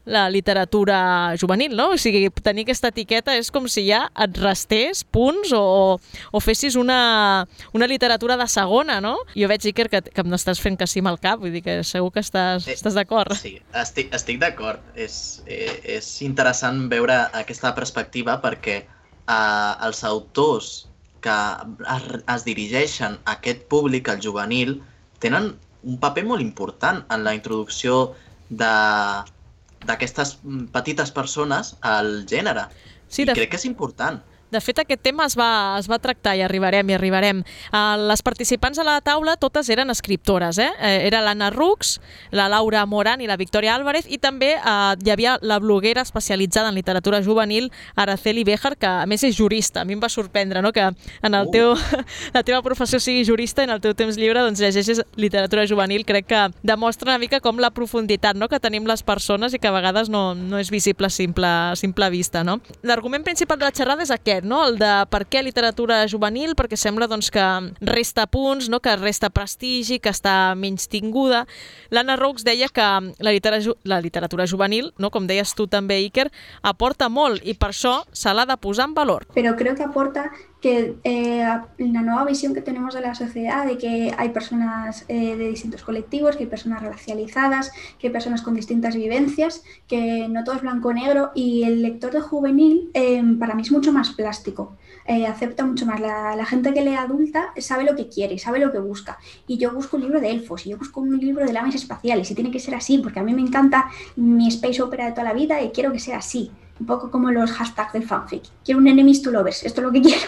la literatura juvenil, no? O sigui, tenir aquesta etiqueta és com si ja et restés punts o, o fessis una, una literatura de segona, no? Jo veig, Iker, que, que m'estàs fent que sí amb el cap, vull dir que segur que estàs, eh, estàs d'acord. Sí, estic, estic d'acord. És, eh, és interessant veure aquesta perspectiva perquè eh, els autors que es, es dirigeixen a aquest públic, al juvenil, tenen un paper molt important en la introducció de d'aquestes petites persones al gènere. Sí, I de... crec que és important. De fet, aquest tema es va, es va tractar i arribarem, i arribarem. Uh, les participants a la taula totes eren escriptores, eh? Uh, era l'Anna Rux, la Laura Morán i la Victoria Álvarez, i també uh, hi havia la bloguera especialitzada en literatura juvenil, Araceli Béjar, que a més és jurista. A mi em va sorprendre, no?, que en el teu, uh. la teva professió sigui jurista i en el teu temps lliure doncs, llegeixes literatura juvenil. Crec que demostra una mica com la profunditat, no?, que tenim les persones i que a vegades no, no és visible a simple, a simple vista, no? L'argument principal de la xerrada és aquest, no? El de per què literatura juvenil, perquè sembla doncs, que resta punts, no? Que resta prestigi, que està menys tinguda. L'Anna Rux deia que la literatura, la literatura juvenil, no? Com deies tu també, Iker, aporta molt i per això se l'ha de posar en valor. Pero creo que aporta que eh, la nueva visión que tenemos de la sociedad, de que hay personas eh, de distintos colectivos, que hay personas racializadas, que hay personas con distintas vivencias, que no todo es blanco o negro, y el lector de juvenil eh, para mí es mucho más plástico, eh, acepta mucho más. La, la gente que lee adulta sabe lo que quiere, sabe lo que busca, y yo busco un libro de elfos, y yo busco un libro de naves espaciales, y tiene que ser así, porque a mí me encanta mi space opera de toda la vida y quiero que sea así. Un poco como los hashtags del fanfic. Quiero un enemies to lovers, esto es lo que quiero.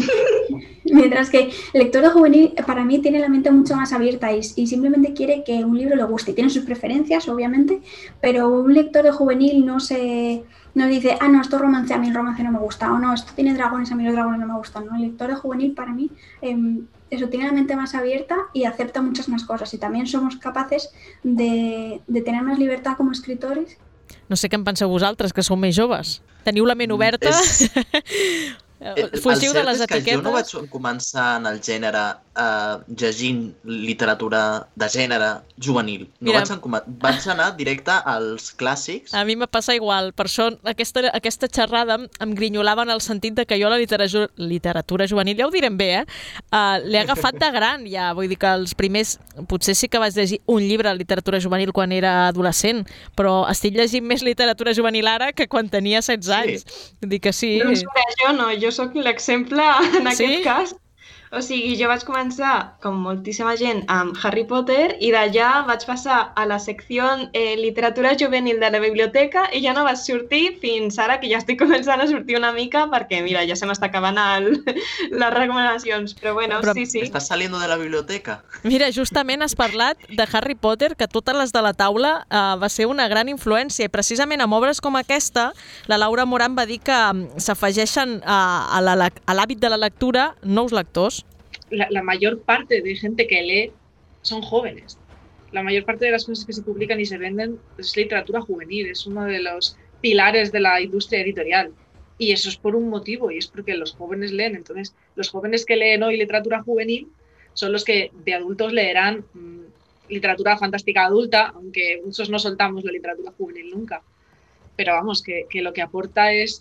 Mientras que el lector de juvenil para mí tiene la mente mucho más abierta y, y simplemente quiere que un libro le guste. Y tiene sus preferencias, obviamente, pero un lector de juvenil no se no dice, ah, no, esto es romance, a mí el romance no me gusta, o no, esto tiene dragones, a mí los dragones no me gustan. ¿No? El lector de juvenil para mí eh, eso tiene la mente más abierta y acepta muchas más cosas. Y también somos capaces de, de tener más libertad como escritores. No sé què en penseu vosaltres, que sou més joves. Teniu la ment oberta? És... Fugiu de les etiquetes. El cert és que etiquetes? jo no vaig començar en el gènere eh, llegint literatura de gènere juvenil. No Mira, vaig, encoma... vaig anar directe als clàssics. A mi me passa igual. Per això aquesta, aquesta xerrada em grinyolava en el sentit de que jo la literatura, literatura juvenil, ja ho direm bé, eh? Uh, l'he agafat de gran, ja. Vull dir que els primers... Potser sí que vaig llegir un llibre de literatura juvenil quan era adolescent, però estic llegint més literatura juvenil ara que quan tenia setze anys. Sí. Vull dir que sí. Doncs mira, jo no, jo sóc l'exemple en aquest Sí? cas. O sigui, jo vaig començar, com moltíssima gent, amb Harry Potter i d'allà vaig passar a la secció eh, literatura juvenil de la biblioteca i ja no vaig sortir fins ara que ja estic començant a sortir una mica perquè, mira, ja se m'està acabant el, les recomanacions. Però bueno, Però sí, sí. Estàs saliendo de la biblioteca? Mira, justament has parlat de Harry Potter, que totes les de la taula uh, va ser una gran influència. I precisament amb obres com aquesta, la Laura Morán va dir que um, s'afegeixen uh, a la- a l'hàbit de la lectura nous lectors. La, la mayor parte de gente que lee son jóvenes. La mayor parte de las cosas que se publican y se venden es literatura juvenil, es uno de los pilares de la industria editorial. Y eso es por un motivo, y es porque los jóvenes leen. Entonces, los jóvenes que leen hoy literatura juvenil son los que de adultos leerán mmm, literatura fantástica adulta, aunque muchos no soltamos la literatura juvenil nunca. Pero vamos, que, que lo que aporta es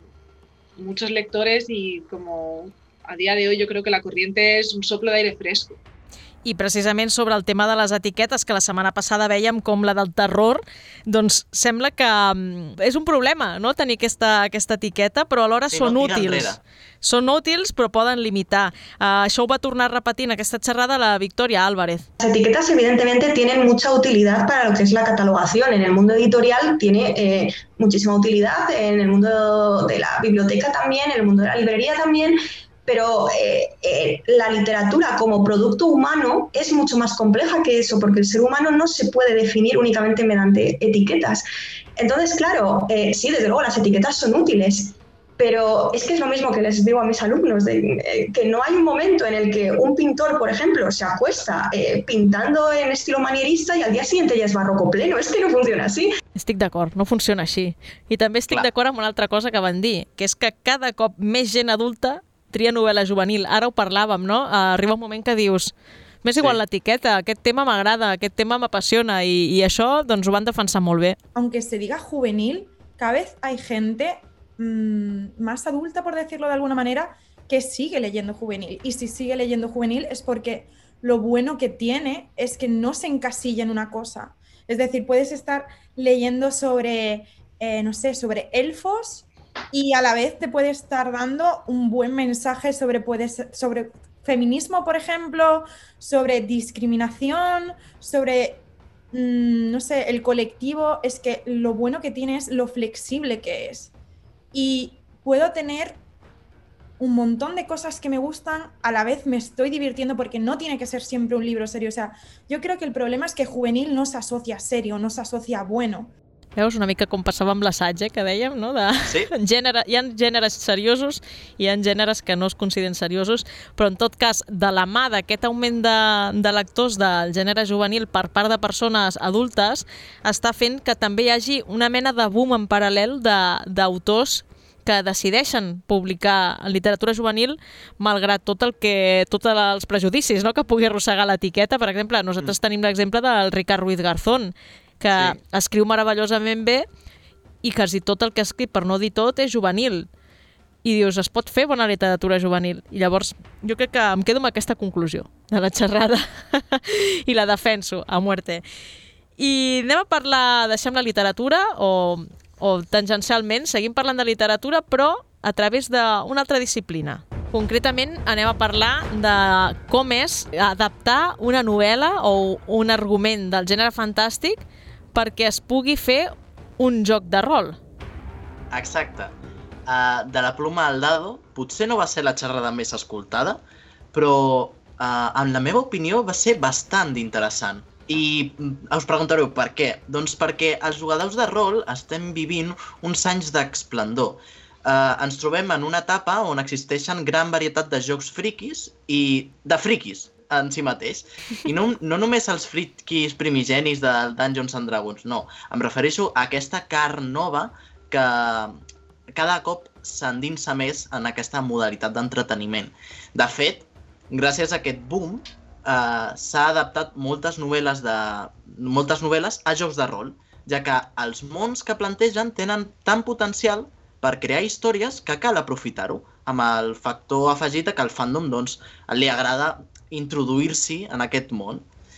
mmm, muchos lectores y como... A dia de hoy yo creo que la corriente es un soplo de aire fresco. I precisament sobre el tema de les etiquetes, que la setmana passada vèiem com la del terror, doncs sembla que um, és un problema, no?, tenir aquesta, aquesta etiqueta, però alhora Sí, són no, tira útils. enrere. Són útils, però poden limitar. Uh, això ho va tornar a repetir en aquesta xerrada la Victoria Álvarez. Las etiquetas evidentemente tienen mucha utilidad para lo que es la catalogación. En el mundo editorial tiene eh, muchísima utilidad, en el mundo de la biblioteca también, en el mundo de la librería también, pero eh, eh, la literatura como producto humano es mucho más compleja que eso, porque el ser humano no se puede definir únicamente mediante etiquetas. Entonces, claro, eh, sí, desde luego las etiquetas son útiles, pero es que es lo mismo que les digo a mis alumnos, de, eh, que no hay un momento en el que un pintor, por ejemplo, se acuesta eh, pintando en estilo manierista y al día siguiente ya es barroco pleno. Es que no funciona así. Estic d'acord, no funciona així. I també estic d'acord amb una altra cosa que van dir, que és que cada cop més gent adulta tria novel·la juvenil. Ara ho parlàvem, no? Uh, arriba un moment que dius, M'és igual l'etiqueta, aquest tema m'agrada, aquest tema m'apassiona i, i això doncs ho van defensar molt bé. Aunque se diga juvenil, cada vez hay gente mmm, más adulta, por decirlo de alguna manera, que sigue leyendo juvenil. Y si sigue leyendo juvenil es porque lo bueno que tiene es que no se encasilla en una cosa. Es decir, puedes estar leyendo sobre, eh, no sé, sobre elfos y a la vez te puede estar dando un buen mensaje sobre, puede ser, sobre feminismo, por ejemplo, sobre discriminación, sobre, mmm, no sé, el colectivo. Es que lo bueno que tiene es lo flexible que es. Y puedo tener un montón de cosas que me gustan, a la vez me estoy divirtiendo porque no tiene que ser siempre un libro serio. O sea, yo creo que el problema es que juvenil no se asocia a serio, no se asocia a bueno. Veus una mica com passava amb l'assaig, eh, que dèiem, no? De... Sí. Gènere, hi ha gèneres seriosos i hi ha gèneres que no es consideren seriosos, però en tot cas, de la mà d'aquest augment de, de lectors del gènere juvenil per part de persones adultes, està fent que també hi hagi una mena de boom en paral·lel d'autors que decideixen publicar en literatura juvenil malgrat tot el que, tots els prejudicis, no?, que pugui arrossegar l'etiqueta. Per exemple, nosaltres mm. tenim l'exemple del Ricard Ruiz Garzón, que sí. escriu meravellosament bé i quasi tot el que ha escrit, per no dir tot, és juvenil. I dius, es pot fer bona literatura juvenil? I llavors jo crec que em quedo amb aquesta conclusió de la xerrada i la defenso a muerte. I anem a parlar, deixem la literatura o, o tangencialment, seguim parlant de literatura, però a través d'una altra disciplina. Concretament anem a parlar de com és adaptar una novel·la o un argument del gènere fantàstic perquè es pugui fer un joc de rol. Exacte. Uh, de la pluma al dado, potser no va ser la xerrada més escoltada, però uh, en la meva opinió va ser bastant interessant. I us preguntareu per què? Doncs perquè els jugadors de rol estem vivint uns anys d'esplendor. Uh, ens trobem en una etapa on existeixen gran varietat de jocs friquis i de friquis en si mateix. I no, no només els friquis primigenis de Dungeons and Dragons, no. Em refereixo a aquesta carn nova que cada cop s'endinsa més en aquesta modalitat d'entreteniment. De fet, gràcies a aquest boom, uh, s'ha adaptat moltes novel·les, de, moltes novel·les a jocs de rol, ja que els mons que plantegen tenen tant potencial per crear històries que cal aprofitar-ho, amb el factor afegit que al fandom doncs, li agrada introduir-s'hi en aquest món.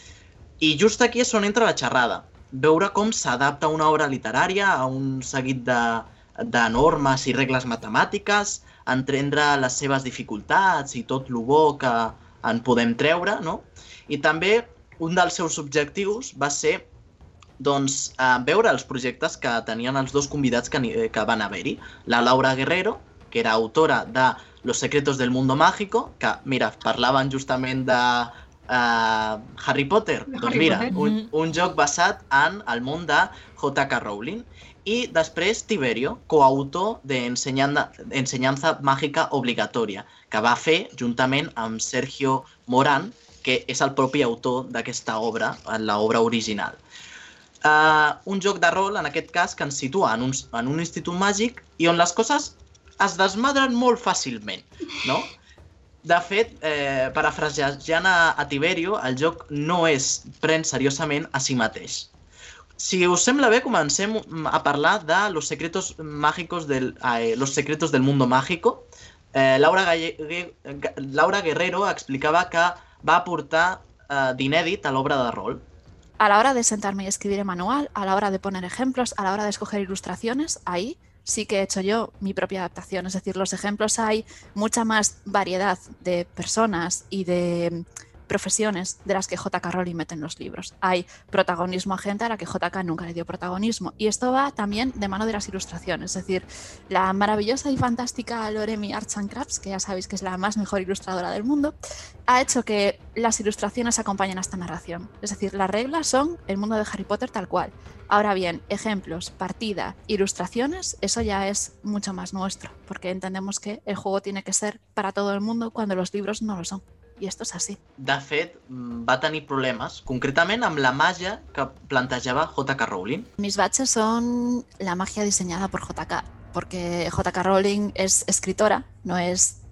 I just aquí és on entra la xerrada, veure com s'adapta una obra literària a un seguit de, de normes i regles matemàtiques, entendre les seves dificultats i tot lo bo que en podem treure, no? I també un dels seus objectius va ser doncs, eh, veure els projectes que tenien els dos convidats que, que van haver-hi. La Laura Guerrero, que era autora de Los secretos del mundo mágico, que, mira, parlaven justament de uh, Harry Potter. De doncs Harry mira, Potter. Un, un joc basat en el món de J K Rowling. I després Tiberio, coautor d'Enseñanza Mágica Obligatoria, que va fer juntament amb Sergio Morán, que és el propi autor d'aquesta obra, en l'obra original. Uh, un joc de rol, en aquest cas, que ens situa en un, en un institut màgic i on les coses es desmadren molt fàcilment, no? De fet, eh, parafrasejant a, a Tiberio, el joc no es pren seriosament a si mateix. Si us sembla bé, comencem a parlar de Los secretos mágicos del, eh, Los secretos del mundo mágico. Eh, Laura, Galle, Laura Guerrero explicava que va aportar eh, d'inèdit a l'obra de rol. A la hora de sentarme y escribir el manual, a la hora de poner ejemplos, a la hora de escoger ilustraciones, ahí sí que he hecho yo mi propia adaptación. Es decir, los ejemplos, hay mucha más variedad de personas y de profesiones de las que J K Rowling mete en los libros. Hay protagonismo a gente a la que J K nunca le dio protagonismo. Y esto va también de mano de las ilustraciones. Es decir, la maravillosa y fantástica Loremi Arts and Crafts, que ya sabéis que es la más mejor ilustradora del mundo, ha hecho que las ilustraciones acompañen a esta narración. Es decir, las reglas son el mundo de Harry Potter tal cual. Ahora bien, ejemplos, partida, ilustraciones, eso ya es mucho más nuestro, porque entendemos que el juego tiene que ser para todo el mundo cuando los libros no lo son. I esto és així. De fet, va tenir problemes, concretament amb la màgia que plantejava J K Rowling. Mis baches son la magia diseñada por J K, porque J K Rowling es escritora, no es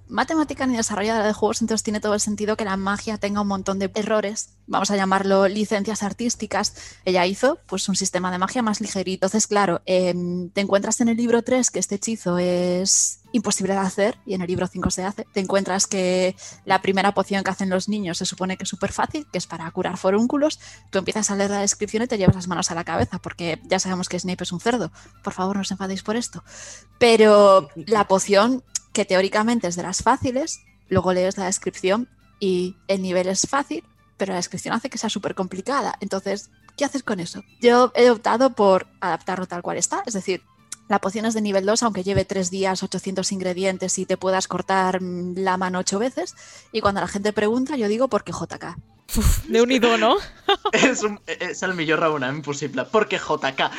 matemática ni desarrolladora de juegos, entonces tiene todo el sentido que la magia tenga un montón de errores, vamos a llamarlo licencias artísticas. Ella hizo pues un sistema de magia más ligerito. Entonces, claro, eh, te encuentras en el libro tres que este hechizo es imposible de hacer y en el libro cinco se hace. Te encuentras que la primera poción que hacen los niños se supone que es súper fácil, que es para curar forúnculos. Tú empiezas a leer la descripción y te llevas las manos a la cabeza porque ya sabemos que Snape es un cerdo. Por favor, no os enfadéis por esto. Pero la poción, que teóricamente es de las fáciles, luego lees la descripción y el nivel es fácil, pero la descripción hace que sea súper complicada. Entonces, ¿qué haces con eso? Yo he optado por adaptarlo tal cual está, es decir, la poción es de nivel dos, aunque lleve tres días, ochocientos ingredientes y te puedas cortar la mano ocho veces. Y cuando la gente pregunta, yo digo, ¿por qué J K? Uf, Déu-n'hi-do, no? és, un, és el millor raonament possible. Per què J K?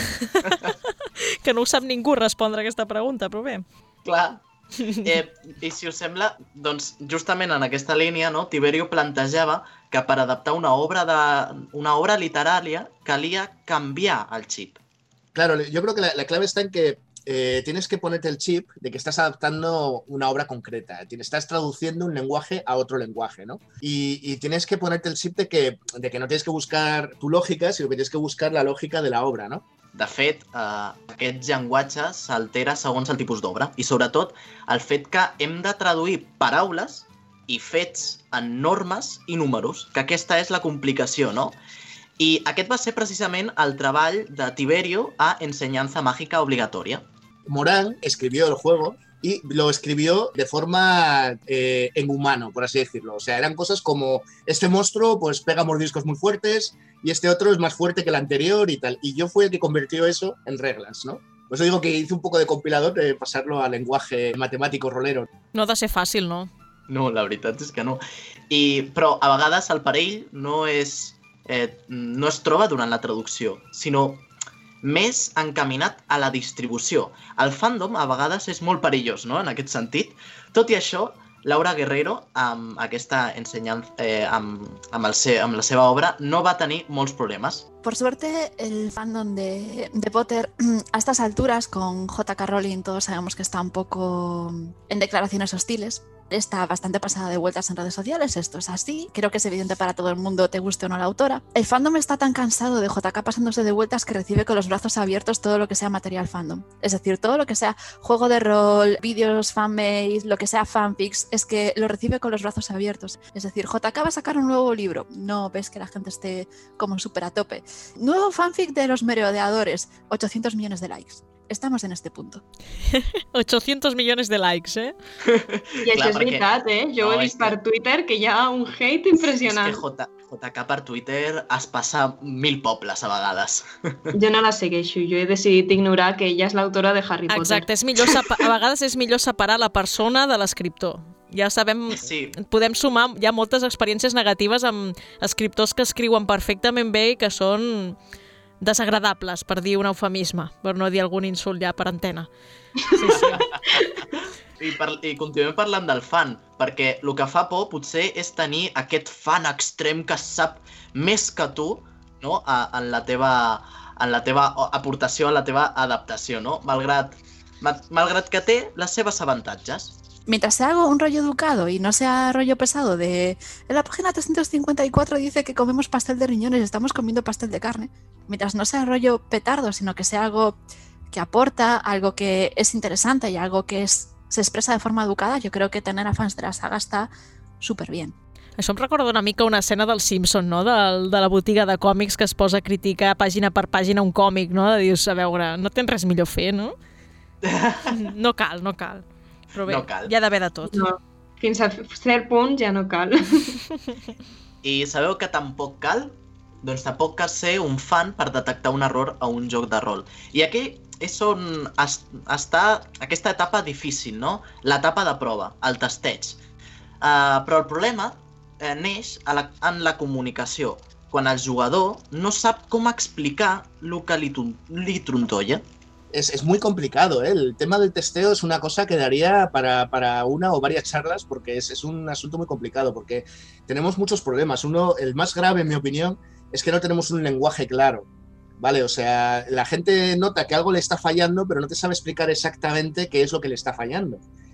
Que no ho sap ningú respondre a aquesta pregunta, però bé. Clar. Eh, I si us sembla, doncs justament en aquesta línia, no, Tiberio plantejava que per adaptar una obra, de, una obra literària calia canviar el xip. Claro, yo creo que la, la clave está en que eh, tienes que ponerte el chip de que estás adaptando una obra concreta, estás traduciendo un lenguaje a otro lenguaje, ¿no? Y, y tienes que ponerte el chip de que, de que no tienes que buscar tu lògica, sinó que tienes que buscar la lògica de la obra, no? De fet, eh, aquest llenguatge s'altera segons el tipus d'obra i sobretot el fet que hem de traduir paraules i fets en normes i números, que aquesta és la complicació, no? I aquest va ser precisament el treball de Tiberio a Enseñanza Mágica Obligatoria. Morán escribió el juego y lo escribió de forma eh, en humano, por así decirlo. O sea, eran cosas como este monstruo pues pega mordiscos muy fuertes y este otro es más fuerte que el anterior y tal. Y yo fue el que convirtió eso en reglas, ¿no? Por eso digo que hice un poco de compilador de pasarlo al lenguaje matemático rolero. No ha de ser fàcil, no? No, la veritat és que no. I, però a vegades el perill no és... Eh, no es troba durant la traducció, sinó més encaminat a la distribució. El fandom a vegades és molt perillós, no?, en aquest sentit. Tot i això, Laura Guerrero, amb aquesta ensenyança, eh, amb, amb, el se, amb la seva obra, no va tenir molts problemes. Por suerte, el fandom de, de Potter, a estas alturas, con J K Rowling, todos sabemos que está un poco en declaraciones hostiles. Está bastante pasada de vueltas en redes sociales, esto es así, creo que es evidente para todo el mundo, te guste o no la autora. El fandom está tan cansado de J K pasándose de vueltas que recibe con los brazos abiertos todo lo que sea material fandom. Es decir, todo lo que sea juego de rol, vídeos fanmade, lo que sea fanfics, es que lo recibe con los brazos abiertos. Es decir, J K va a sacar un nuevo libro, no ves que la gente esté como súper a tope. Nuevo fanfic de los merodeadores, ochocientos millones de likes. Estamos en este punto. ochocientos millones de likes, eh? I això és veritat, eh? Jo no, he vist per Twitter que hi ha un hate impressionant. És que J, JK per Twitter es passa mil pobles a vegades. Jo no la segueixo, jo he decidit ignorar que ella és l'autora de Harry Potter. Exacte, és millor a vegades és millor separar la persona de l'escriptor. Ja sabem, sí. Podem sumar, hi ha moltes experiències negatives amb escriptors que escriuen perfectament bé i que són desagradables, per dir un eufemisme, per no dir algun insult ja per antena. Sí, sí. I, per, I continuem parlant del fan, perquè el que fa por potser és tenir aquest fan extrem que sap més que tu, no?, a, en, la teva, en la teva aportació, en la teva adaptació, no? Malgrat, malgrat que té les seves avantatges. Mientras sea algo un rollo educado y no sea rollo pesado de en la página trescientos cincuenta y cuatro dice que comemos pastel de riñones y estamos comiendo pastel de carne, mientras no sea rollo petardo, sino que sea algo que aporta, algo que es interesante y algo que es, se expresa de forma educada, yo creo que tener a fans de la saga está súper bien. Això em recorda una mica una escena del Simpson, no? De, de la botiga de còmics que es posa a criticar pàgina per pàgina un còmic, no? De dius, a veure, no tens res millor a fer, no? No cal, no cal. Però bé, no cal. Hi ha d'haver de tot. No, fins a cert punt ja no cal. I sabeu que tampoc cal? Doncs tampoc cal ser un fan per detectar un error a un joc de rol. I aquí és on es, està aquesta etapa difícil, no? L'etapa de prova, el testeig. Uh, però el problema eh, neix a la, en la comunicació, quan el jugador no sap com explicar el que li, li trontolla. Es, es muy complicado, ¿eh? El tema del testeo es una cosa que daría para, para una o varias charlas porque es, es un asunto muy complicado porque tenemos muchos problemas. Uno, el más grave en mi opinión, es que no tenemos un lenguaje claro, ¿vale? O sea, la gente nota que algo le está fallando pero no te sabe explicar exactamente qué es lo que le está fallando.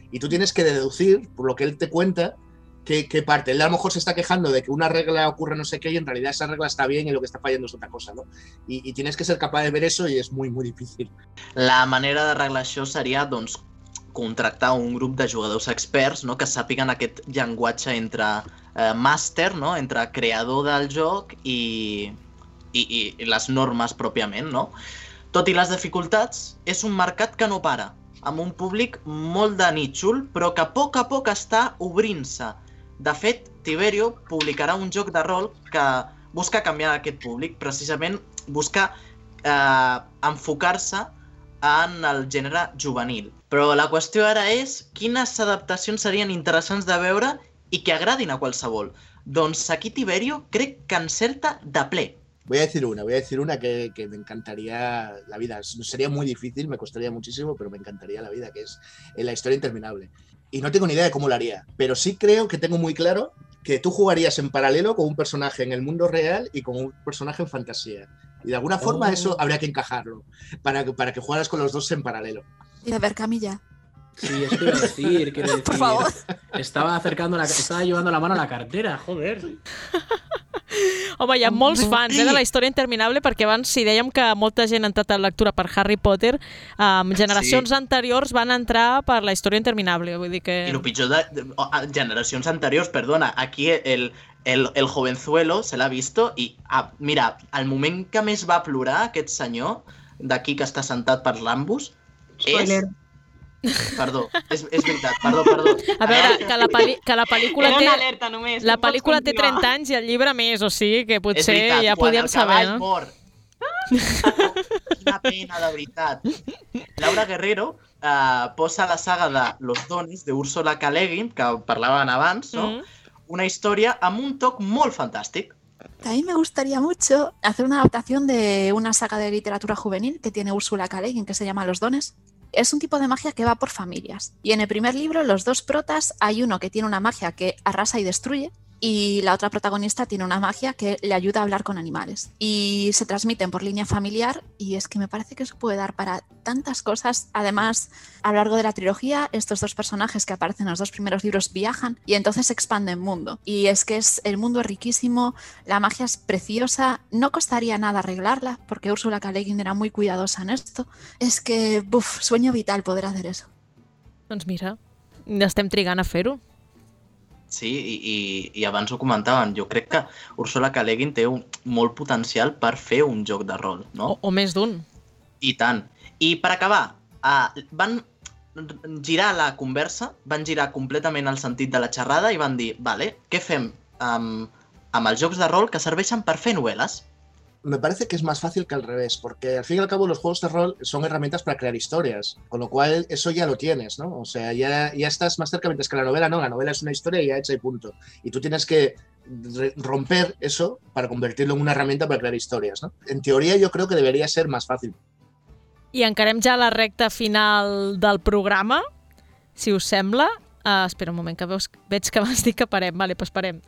Y tú tienes que deducir, por lo que él te cuenta, qué, qué parte. Él a lo mejor se está quejando de que una regla ocurre no sé qué y en realidad esa regla está bien y lo que está fallando es otra cosa, no? I, i tienes que ser capaz de ver eso i és muy, muy difícil. La manera d'arreglar això seria, doncs, contractar un grup de jugadors experts, no?, que sàpiguen aquest llenguatge entre eh, màster, no?, entre creador del joc i, i, i les normes pròpiament, no? Tot i les dificultats, és un mercat que no para, amb un públic molt de nítxol, però que a poc a poc està obrint-se. De fet, Tiberio publicarà un joc de rol que busca canviar aquest públic, precisament busca eh, enfocar-se en el gènere juvenil. Però la qüestió ara és quines adaptacions serien interessants de veure i que agradin a qualsevol. Doncs aquí Tiberio crec que encerta de ple. Voy a decir una, voy a decir una que, que me encantaría la vida. Sería muy difícil, me costaría muchísimo, pero me encantaría la vida, que es La historia interminable. Y no tengo ni idea de cómo lo haría, pero sí creo que tengo muy claro que tú jugarías en paralelo con un personaje en el mundo real y con un personaje en fantasía. Y de alguna forma Oh. eso habría que encajarlo, para que, para que jugaras con los dos en paralelo. Y de ver Camilla. Sí, eso te iba a decir, quiero decir. Por favor. Estaba acercando la, estaba llevando la mano a la cartera, joder. Home, hi ha molts fans eh, de La història interminable, perquè abans si dèiem que molta gent ha entrat a la lectura per Harry Potter, um, generacions Sí. anteriors van entrar per La història interminable, vull dir que... I el pitjor de, de oh, generacions anteriors, perdona, aquí el, el, el jovenzuelo se l'ha visto i, ah, mira, al moment que més va plorar aquest senyor d'aquí que està sentat parlant-vos és... Perdó, és, és veritat, perdó, perdó. A veure, que la, peli, que la pel·lícula Era té... una alerta només. La no pots pel·lícula té continuar. trenta anys i el llibre més, o sigui que És potser veritat, ja quan podíem el saber, cavall no? mor. Quina pena, de veritat. Laura Guerrero eh, posa la saga de Los dones de Úrsula K. Le Guin, que parlaven abans, no? Mm. Una història amb un toc molt fantàstic. A mí me gustaría mucho hacer una adaptación de una saga de literatura juvenil que tiene Úrsula K. Le Guin que se llama Los dones. Es un tipo de magia que va por familias. Y en el primer libro, los dos protas, hay uno que tiene una magia que arrasa y destruye, y la otra protagonista tiene una magia que le ayuda a hablar con animales. Y se transmiten por línea familiar, y es que me parece que eso puede dar para tantas cosas. Además, a lo largo de la trilogía, estos dos personajes que aparecen en los dos primeros libros viajan y entonces expanden mundo. Y es que es, el mundo es riquísimo, la magia es preciosa, no costaría nada arreglarla, porque Úrsula K. Le Guin era muy cuidadosa en esto. Es que, buf, sueño vital poder hacer eso. Doncs mira, estem trigant a fer-ho. Sí, i, i, i abans ho comentaven, jo crec que Úrsula K. Le Guin té un, molt potencial per fer un joc de rol, no? O, o més d'un. I tant. I per acabar, uh, van girar la conversa, van girar completament el sentit de la xerrada i van dir, vale, què fem um, amb els jocs de rol que serveixen per fer novel·les? Me parece que es más fácil que al revés, porque al fin y al cabo los juegos de rol son herramientas para crear historias, con lo cual eso ya lo tienes, ¿no? O sea, ya, ya estás más cerca, mientras que la novela no, la novela es una historia ya hecha y punto. Y tú tienes que romper eso para convertirlo en una herramienta para crear historias, ¿no? En teoría yo creo que debería ser más fácil. I encarem ja la recta final del programa, si us sembla. Uh, espera un moment, que veus, veig que abans dic que parem. Vale, doncs parem.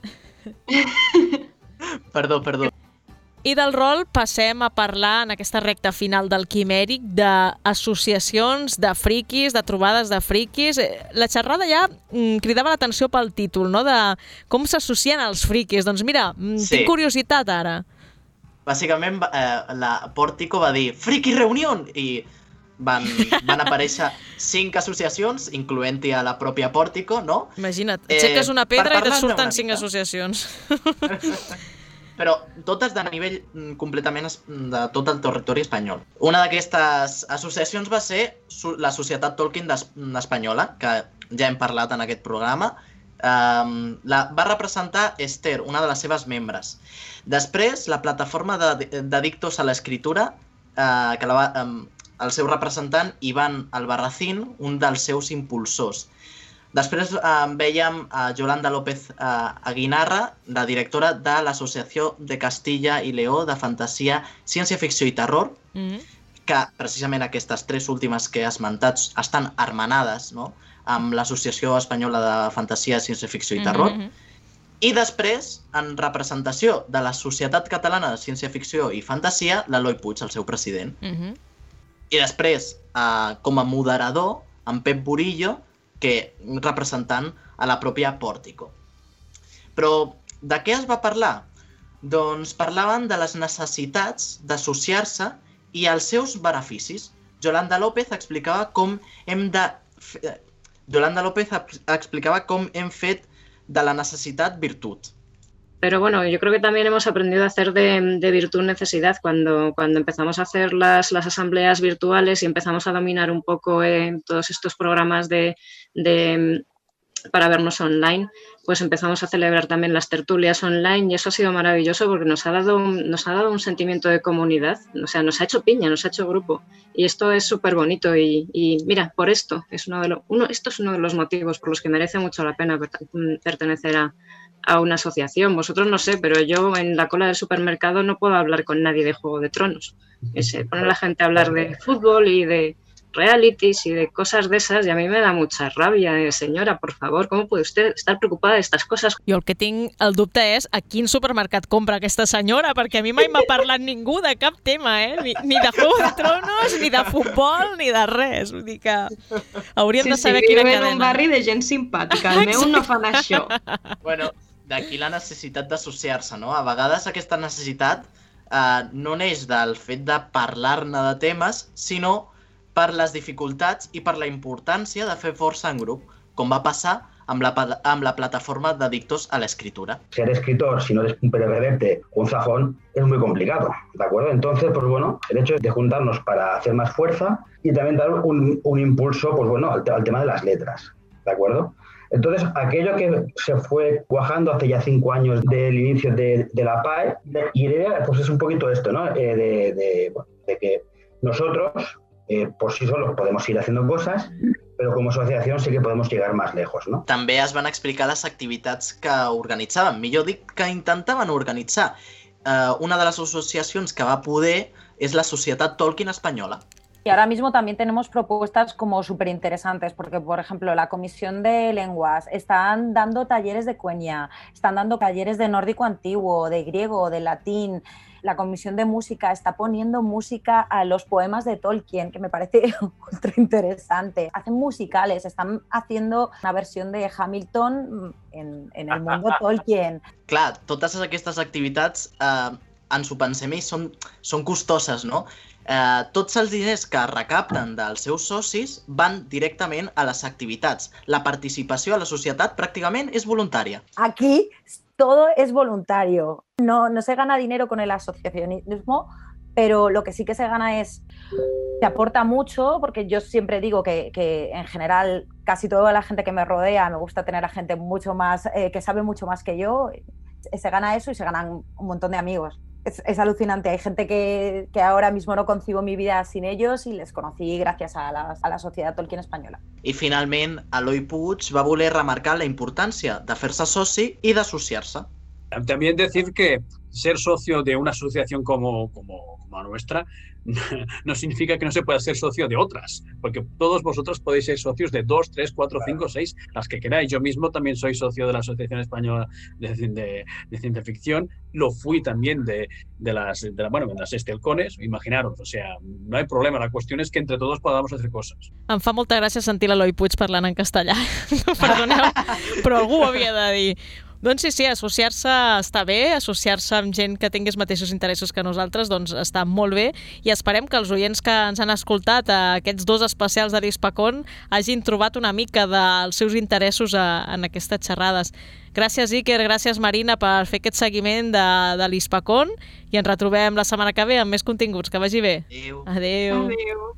Perdó, perdó. I del rol passem a parlar en aquesta recta final del Quimèric d'associacions de friquis, de trobades de friquis. La xerrada ja mm, cridava l'atenció pel títol, no?, de com s'associen els friquis. Doncs mira, mm, Sí. tinc curiositat ara. Bàsicament, eh, la Pórtico va dir «Friki reunió!» i van, van aparèixer cinc associacions, incloent-hi a la pròpia Pórtico, no? Imagina't, Eh, aixeques una pedra per i te'n parlar-ne surten una cinc mica. associacions. Però totes de nivell mm, completament es- de tot el territori espanyol. Una d'aquestes associacions va ser su- la Societat Tolkien d'Es- Espanyola, que ja hem parlat en aquest programa. Um, la va representar Esther, una de les seves membres. Després, la plataforma de- d'Addictos a l'Escritura, uh, que la va, um, el seu representant, Ivan Albarracín, un dels seus impulsors. Després eh, veiem a Yolanda López eh, Aguinarra, la directora de l'Associació de Castilla i Leó de Fantasia, Ciència-Ficció i Terror, Mm. que precisament aquestes tres últimes que he esmentat estan hermanades, no?, amb l'Associació Espanyola de Fantasia, Ciència-Ficció i Terror. Mhm. I després, en representació de la Societat Catalana de Ciència-Ficció i Fantasia, l'Eloi Puig, el seu president. Mhm. I després, eh, com a moderador, en Pep Burillo, que representant a la pròpia Pòrtico. Però de què es va parlar? Doncs parlaven de les necessitats d'associar-se i els seus beneficis. Yolanda López explicava com hem de... Yolanda López explicaba cómo hem fet de la necesitat virtud. Pero bueno, yo creo que también hemos aprendido a hacer de, de virtud necesidad cuando, cuando empezamos a hacer las, las asambleas virtuales y empezamos a dominar un poco eh, todos estos programas de, de, para vernos online, pues empezamos a celebrar también las tertulias online y eso ha sido maravilloso porque nos ha dado un, nos ha dado un sentimiento de comunidad, o sea, nos ha hecho piña, nos ha hecho grupo y esto es súper bonito y, y mira, por esto, es uno de lo, uno, esto es uno de los motivos por los que merece mucho la pena pertenecer a, a una asociación. Vosotros no sé, pero yo en la cola del supermercado no puedo hablar con nadie de Juego de Tronos. Se pone la gente a hablar de fútbol y de realities y de cosas de esas y a mí me da mucha rabia. Eh, senyora, por favor, ¿cómo puede usted estar preocupada de estas cosas? Jo el que tinc el dubte és a quin supermercat compra aquesta senyora, perquè a mi mai m'ha parlat ningú de cap tema, eh? Ni, ni de Juego de Tronos, ni de futbol, ni de res. Vull dir que hauríem sí, de saber sí, quina cadena. Sí, cadena. en un barri de gent simpàtica. El meu no fan això. Bueno, d'aquí la necessitat d'associar-se, no? A vegades aquesta necessitat eh, no neix del fet de parlar-ne de temes, sinó per les dificultats i per la importància de fer força en grup, com va passar amb la, amb la plataforma d'Adictos a la Escritura. Ser escritor, si no eres un pereverte o un zafón, es muy complicado, ¿de acuerdo? Entonces, pues bueno, el hecho de juntarnos para hacer más fuerza y también dar un, un impulso, pues bueno, al, al tema de las letras, ¿de acuerdo? Entonces, aquello que se fue cuajando hace ya cinco años del inicio de, de la P A E, y la idea, pues es un poquito esto, ¿no? Eh, de, de, bueno, de que nosotros, Eh, por sí solos podemos ir haciendo cosas, però com a associació sí que podem llegar més lejos, no? També es van explicar les activitats que organitzaven, millor dic que intentaven organitzar. Uh, una de les associacions que va poder és la Societat Tolkien Española. Y ahora mismo también tenemos propuestas como súper interesantes, porque, por ejemplo, la Comisión de Lenguas están dando talleres de cuenya, están dando talleres de nórdico antiguo, de griego, de latín. La Comisión de Música está poniendo música a los poemas de Tolkien, que me parece ultra interesante. Hacen musicales, están haciendo una versión de Hamilton en, en el mundo Tolkien. Clar, totes aquestes activitats, eh, ens ho pensem i són, són costoses, no? Eh, tots els diners que recapten dels seus socis van directament a les activitats. La participació a la societat pràcticament és voluntària. Aquí todo es voluntario. No, no se gana dinero con el asociacionismo, pero lo que sí que se gana es, te aporta mucho, porque yo siempre digo que, que en general casi toda la gente que me rodea, me gusta tener a gente mucho más, eh, que sabe mucho más que yo, se gana eso y se ganan un montón de amigos. Es, es alucinante, hay gente que, que ahora mismo no concibo mi vida sin ellos y les conocí gracias a la, a la Societat Tolkien Española. I finalment, Eloi Puig va voler remarcar la importància de fer-se soci i d'associar-se. También decir que ser socio de una asociación como, como, como la nuestra no significa que no se pueda ser socio de otras, porque todos vosotros podéis ser socios de dos, tres, cuatro, cinco, seis, las que queráis. Yo mismo también soy socio de la Asociación Española de, de, de Ciencia Ficción, lo fui también de, de, las, de, la, bueno, de las Estelcones, imaginaros, o sea, no hay problema, la cuestión es que entre todos podamos hacer cosas. Em fa molta gràcia sentir l'Eloi Puig parlant en castellà, perdoneu, però algú ho havia de dir. Doncs sí, sí, associar-se està bé, associar-se amb gent que tingui els mateixos interessos que nosaltres, doncs està molt bé i esperem que els oients que ens han escoltat a aquests dos especials de l'Hispacón hagin trobat una mica dels seus interessos a, en aquestes xerrades. Gràcies, Iker, gràcies, Marina, per fer aquest seguiment de, de l'Hispacón i ens retrobem la setmana que ve amb més continguts. Que vagi bé. Adéu. Adéu. Adéu.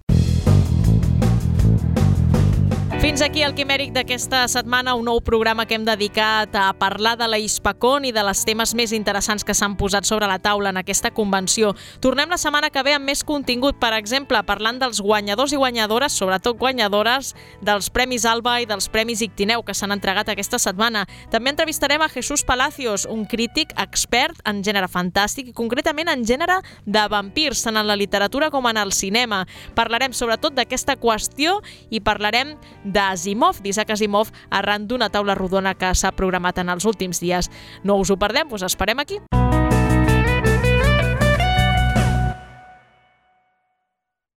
Fins aquí el Quimèric d'aquesta setmana, un nou programa que hem dedicat a parlar de la Hispacón i de les temes més interessants que s'han posat sobre la taula en aquesta convenció. Tornem la setmana que ve amb més contingut, per exemple, parlant dels guanyadors i guanyadores, sobretot guanyadores, dels Premis Alba i dels Premis Ictineu que s'han entregat aquesta setmana. També entrevistarem a Jesús Palacios, un crític expert en gènere fantàstic i concretament en gènere de vampirs, tant en la literatura com en el cinema. Parlarem sobretot d'aquesta qüestió i parlarem d'Asimov, d'Isaac Asimov, arran d'una taula rodona que s'ha programat en els últims dies. No us ho perdem, us esperem aquí.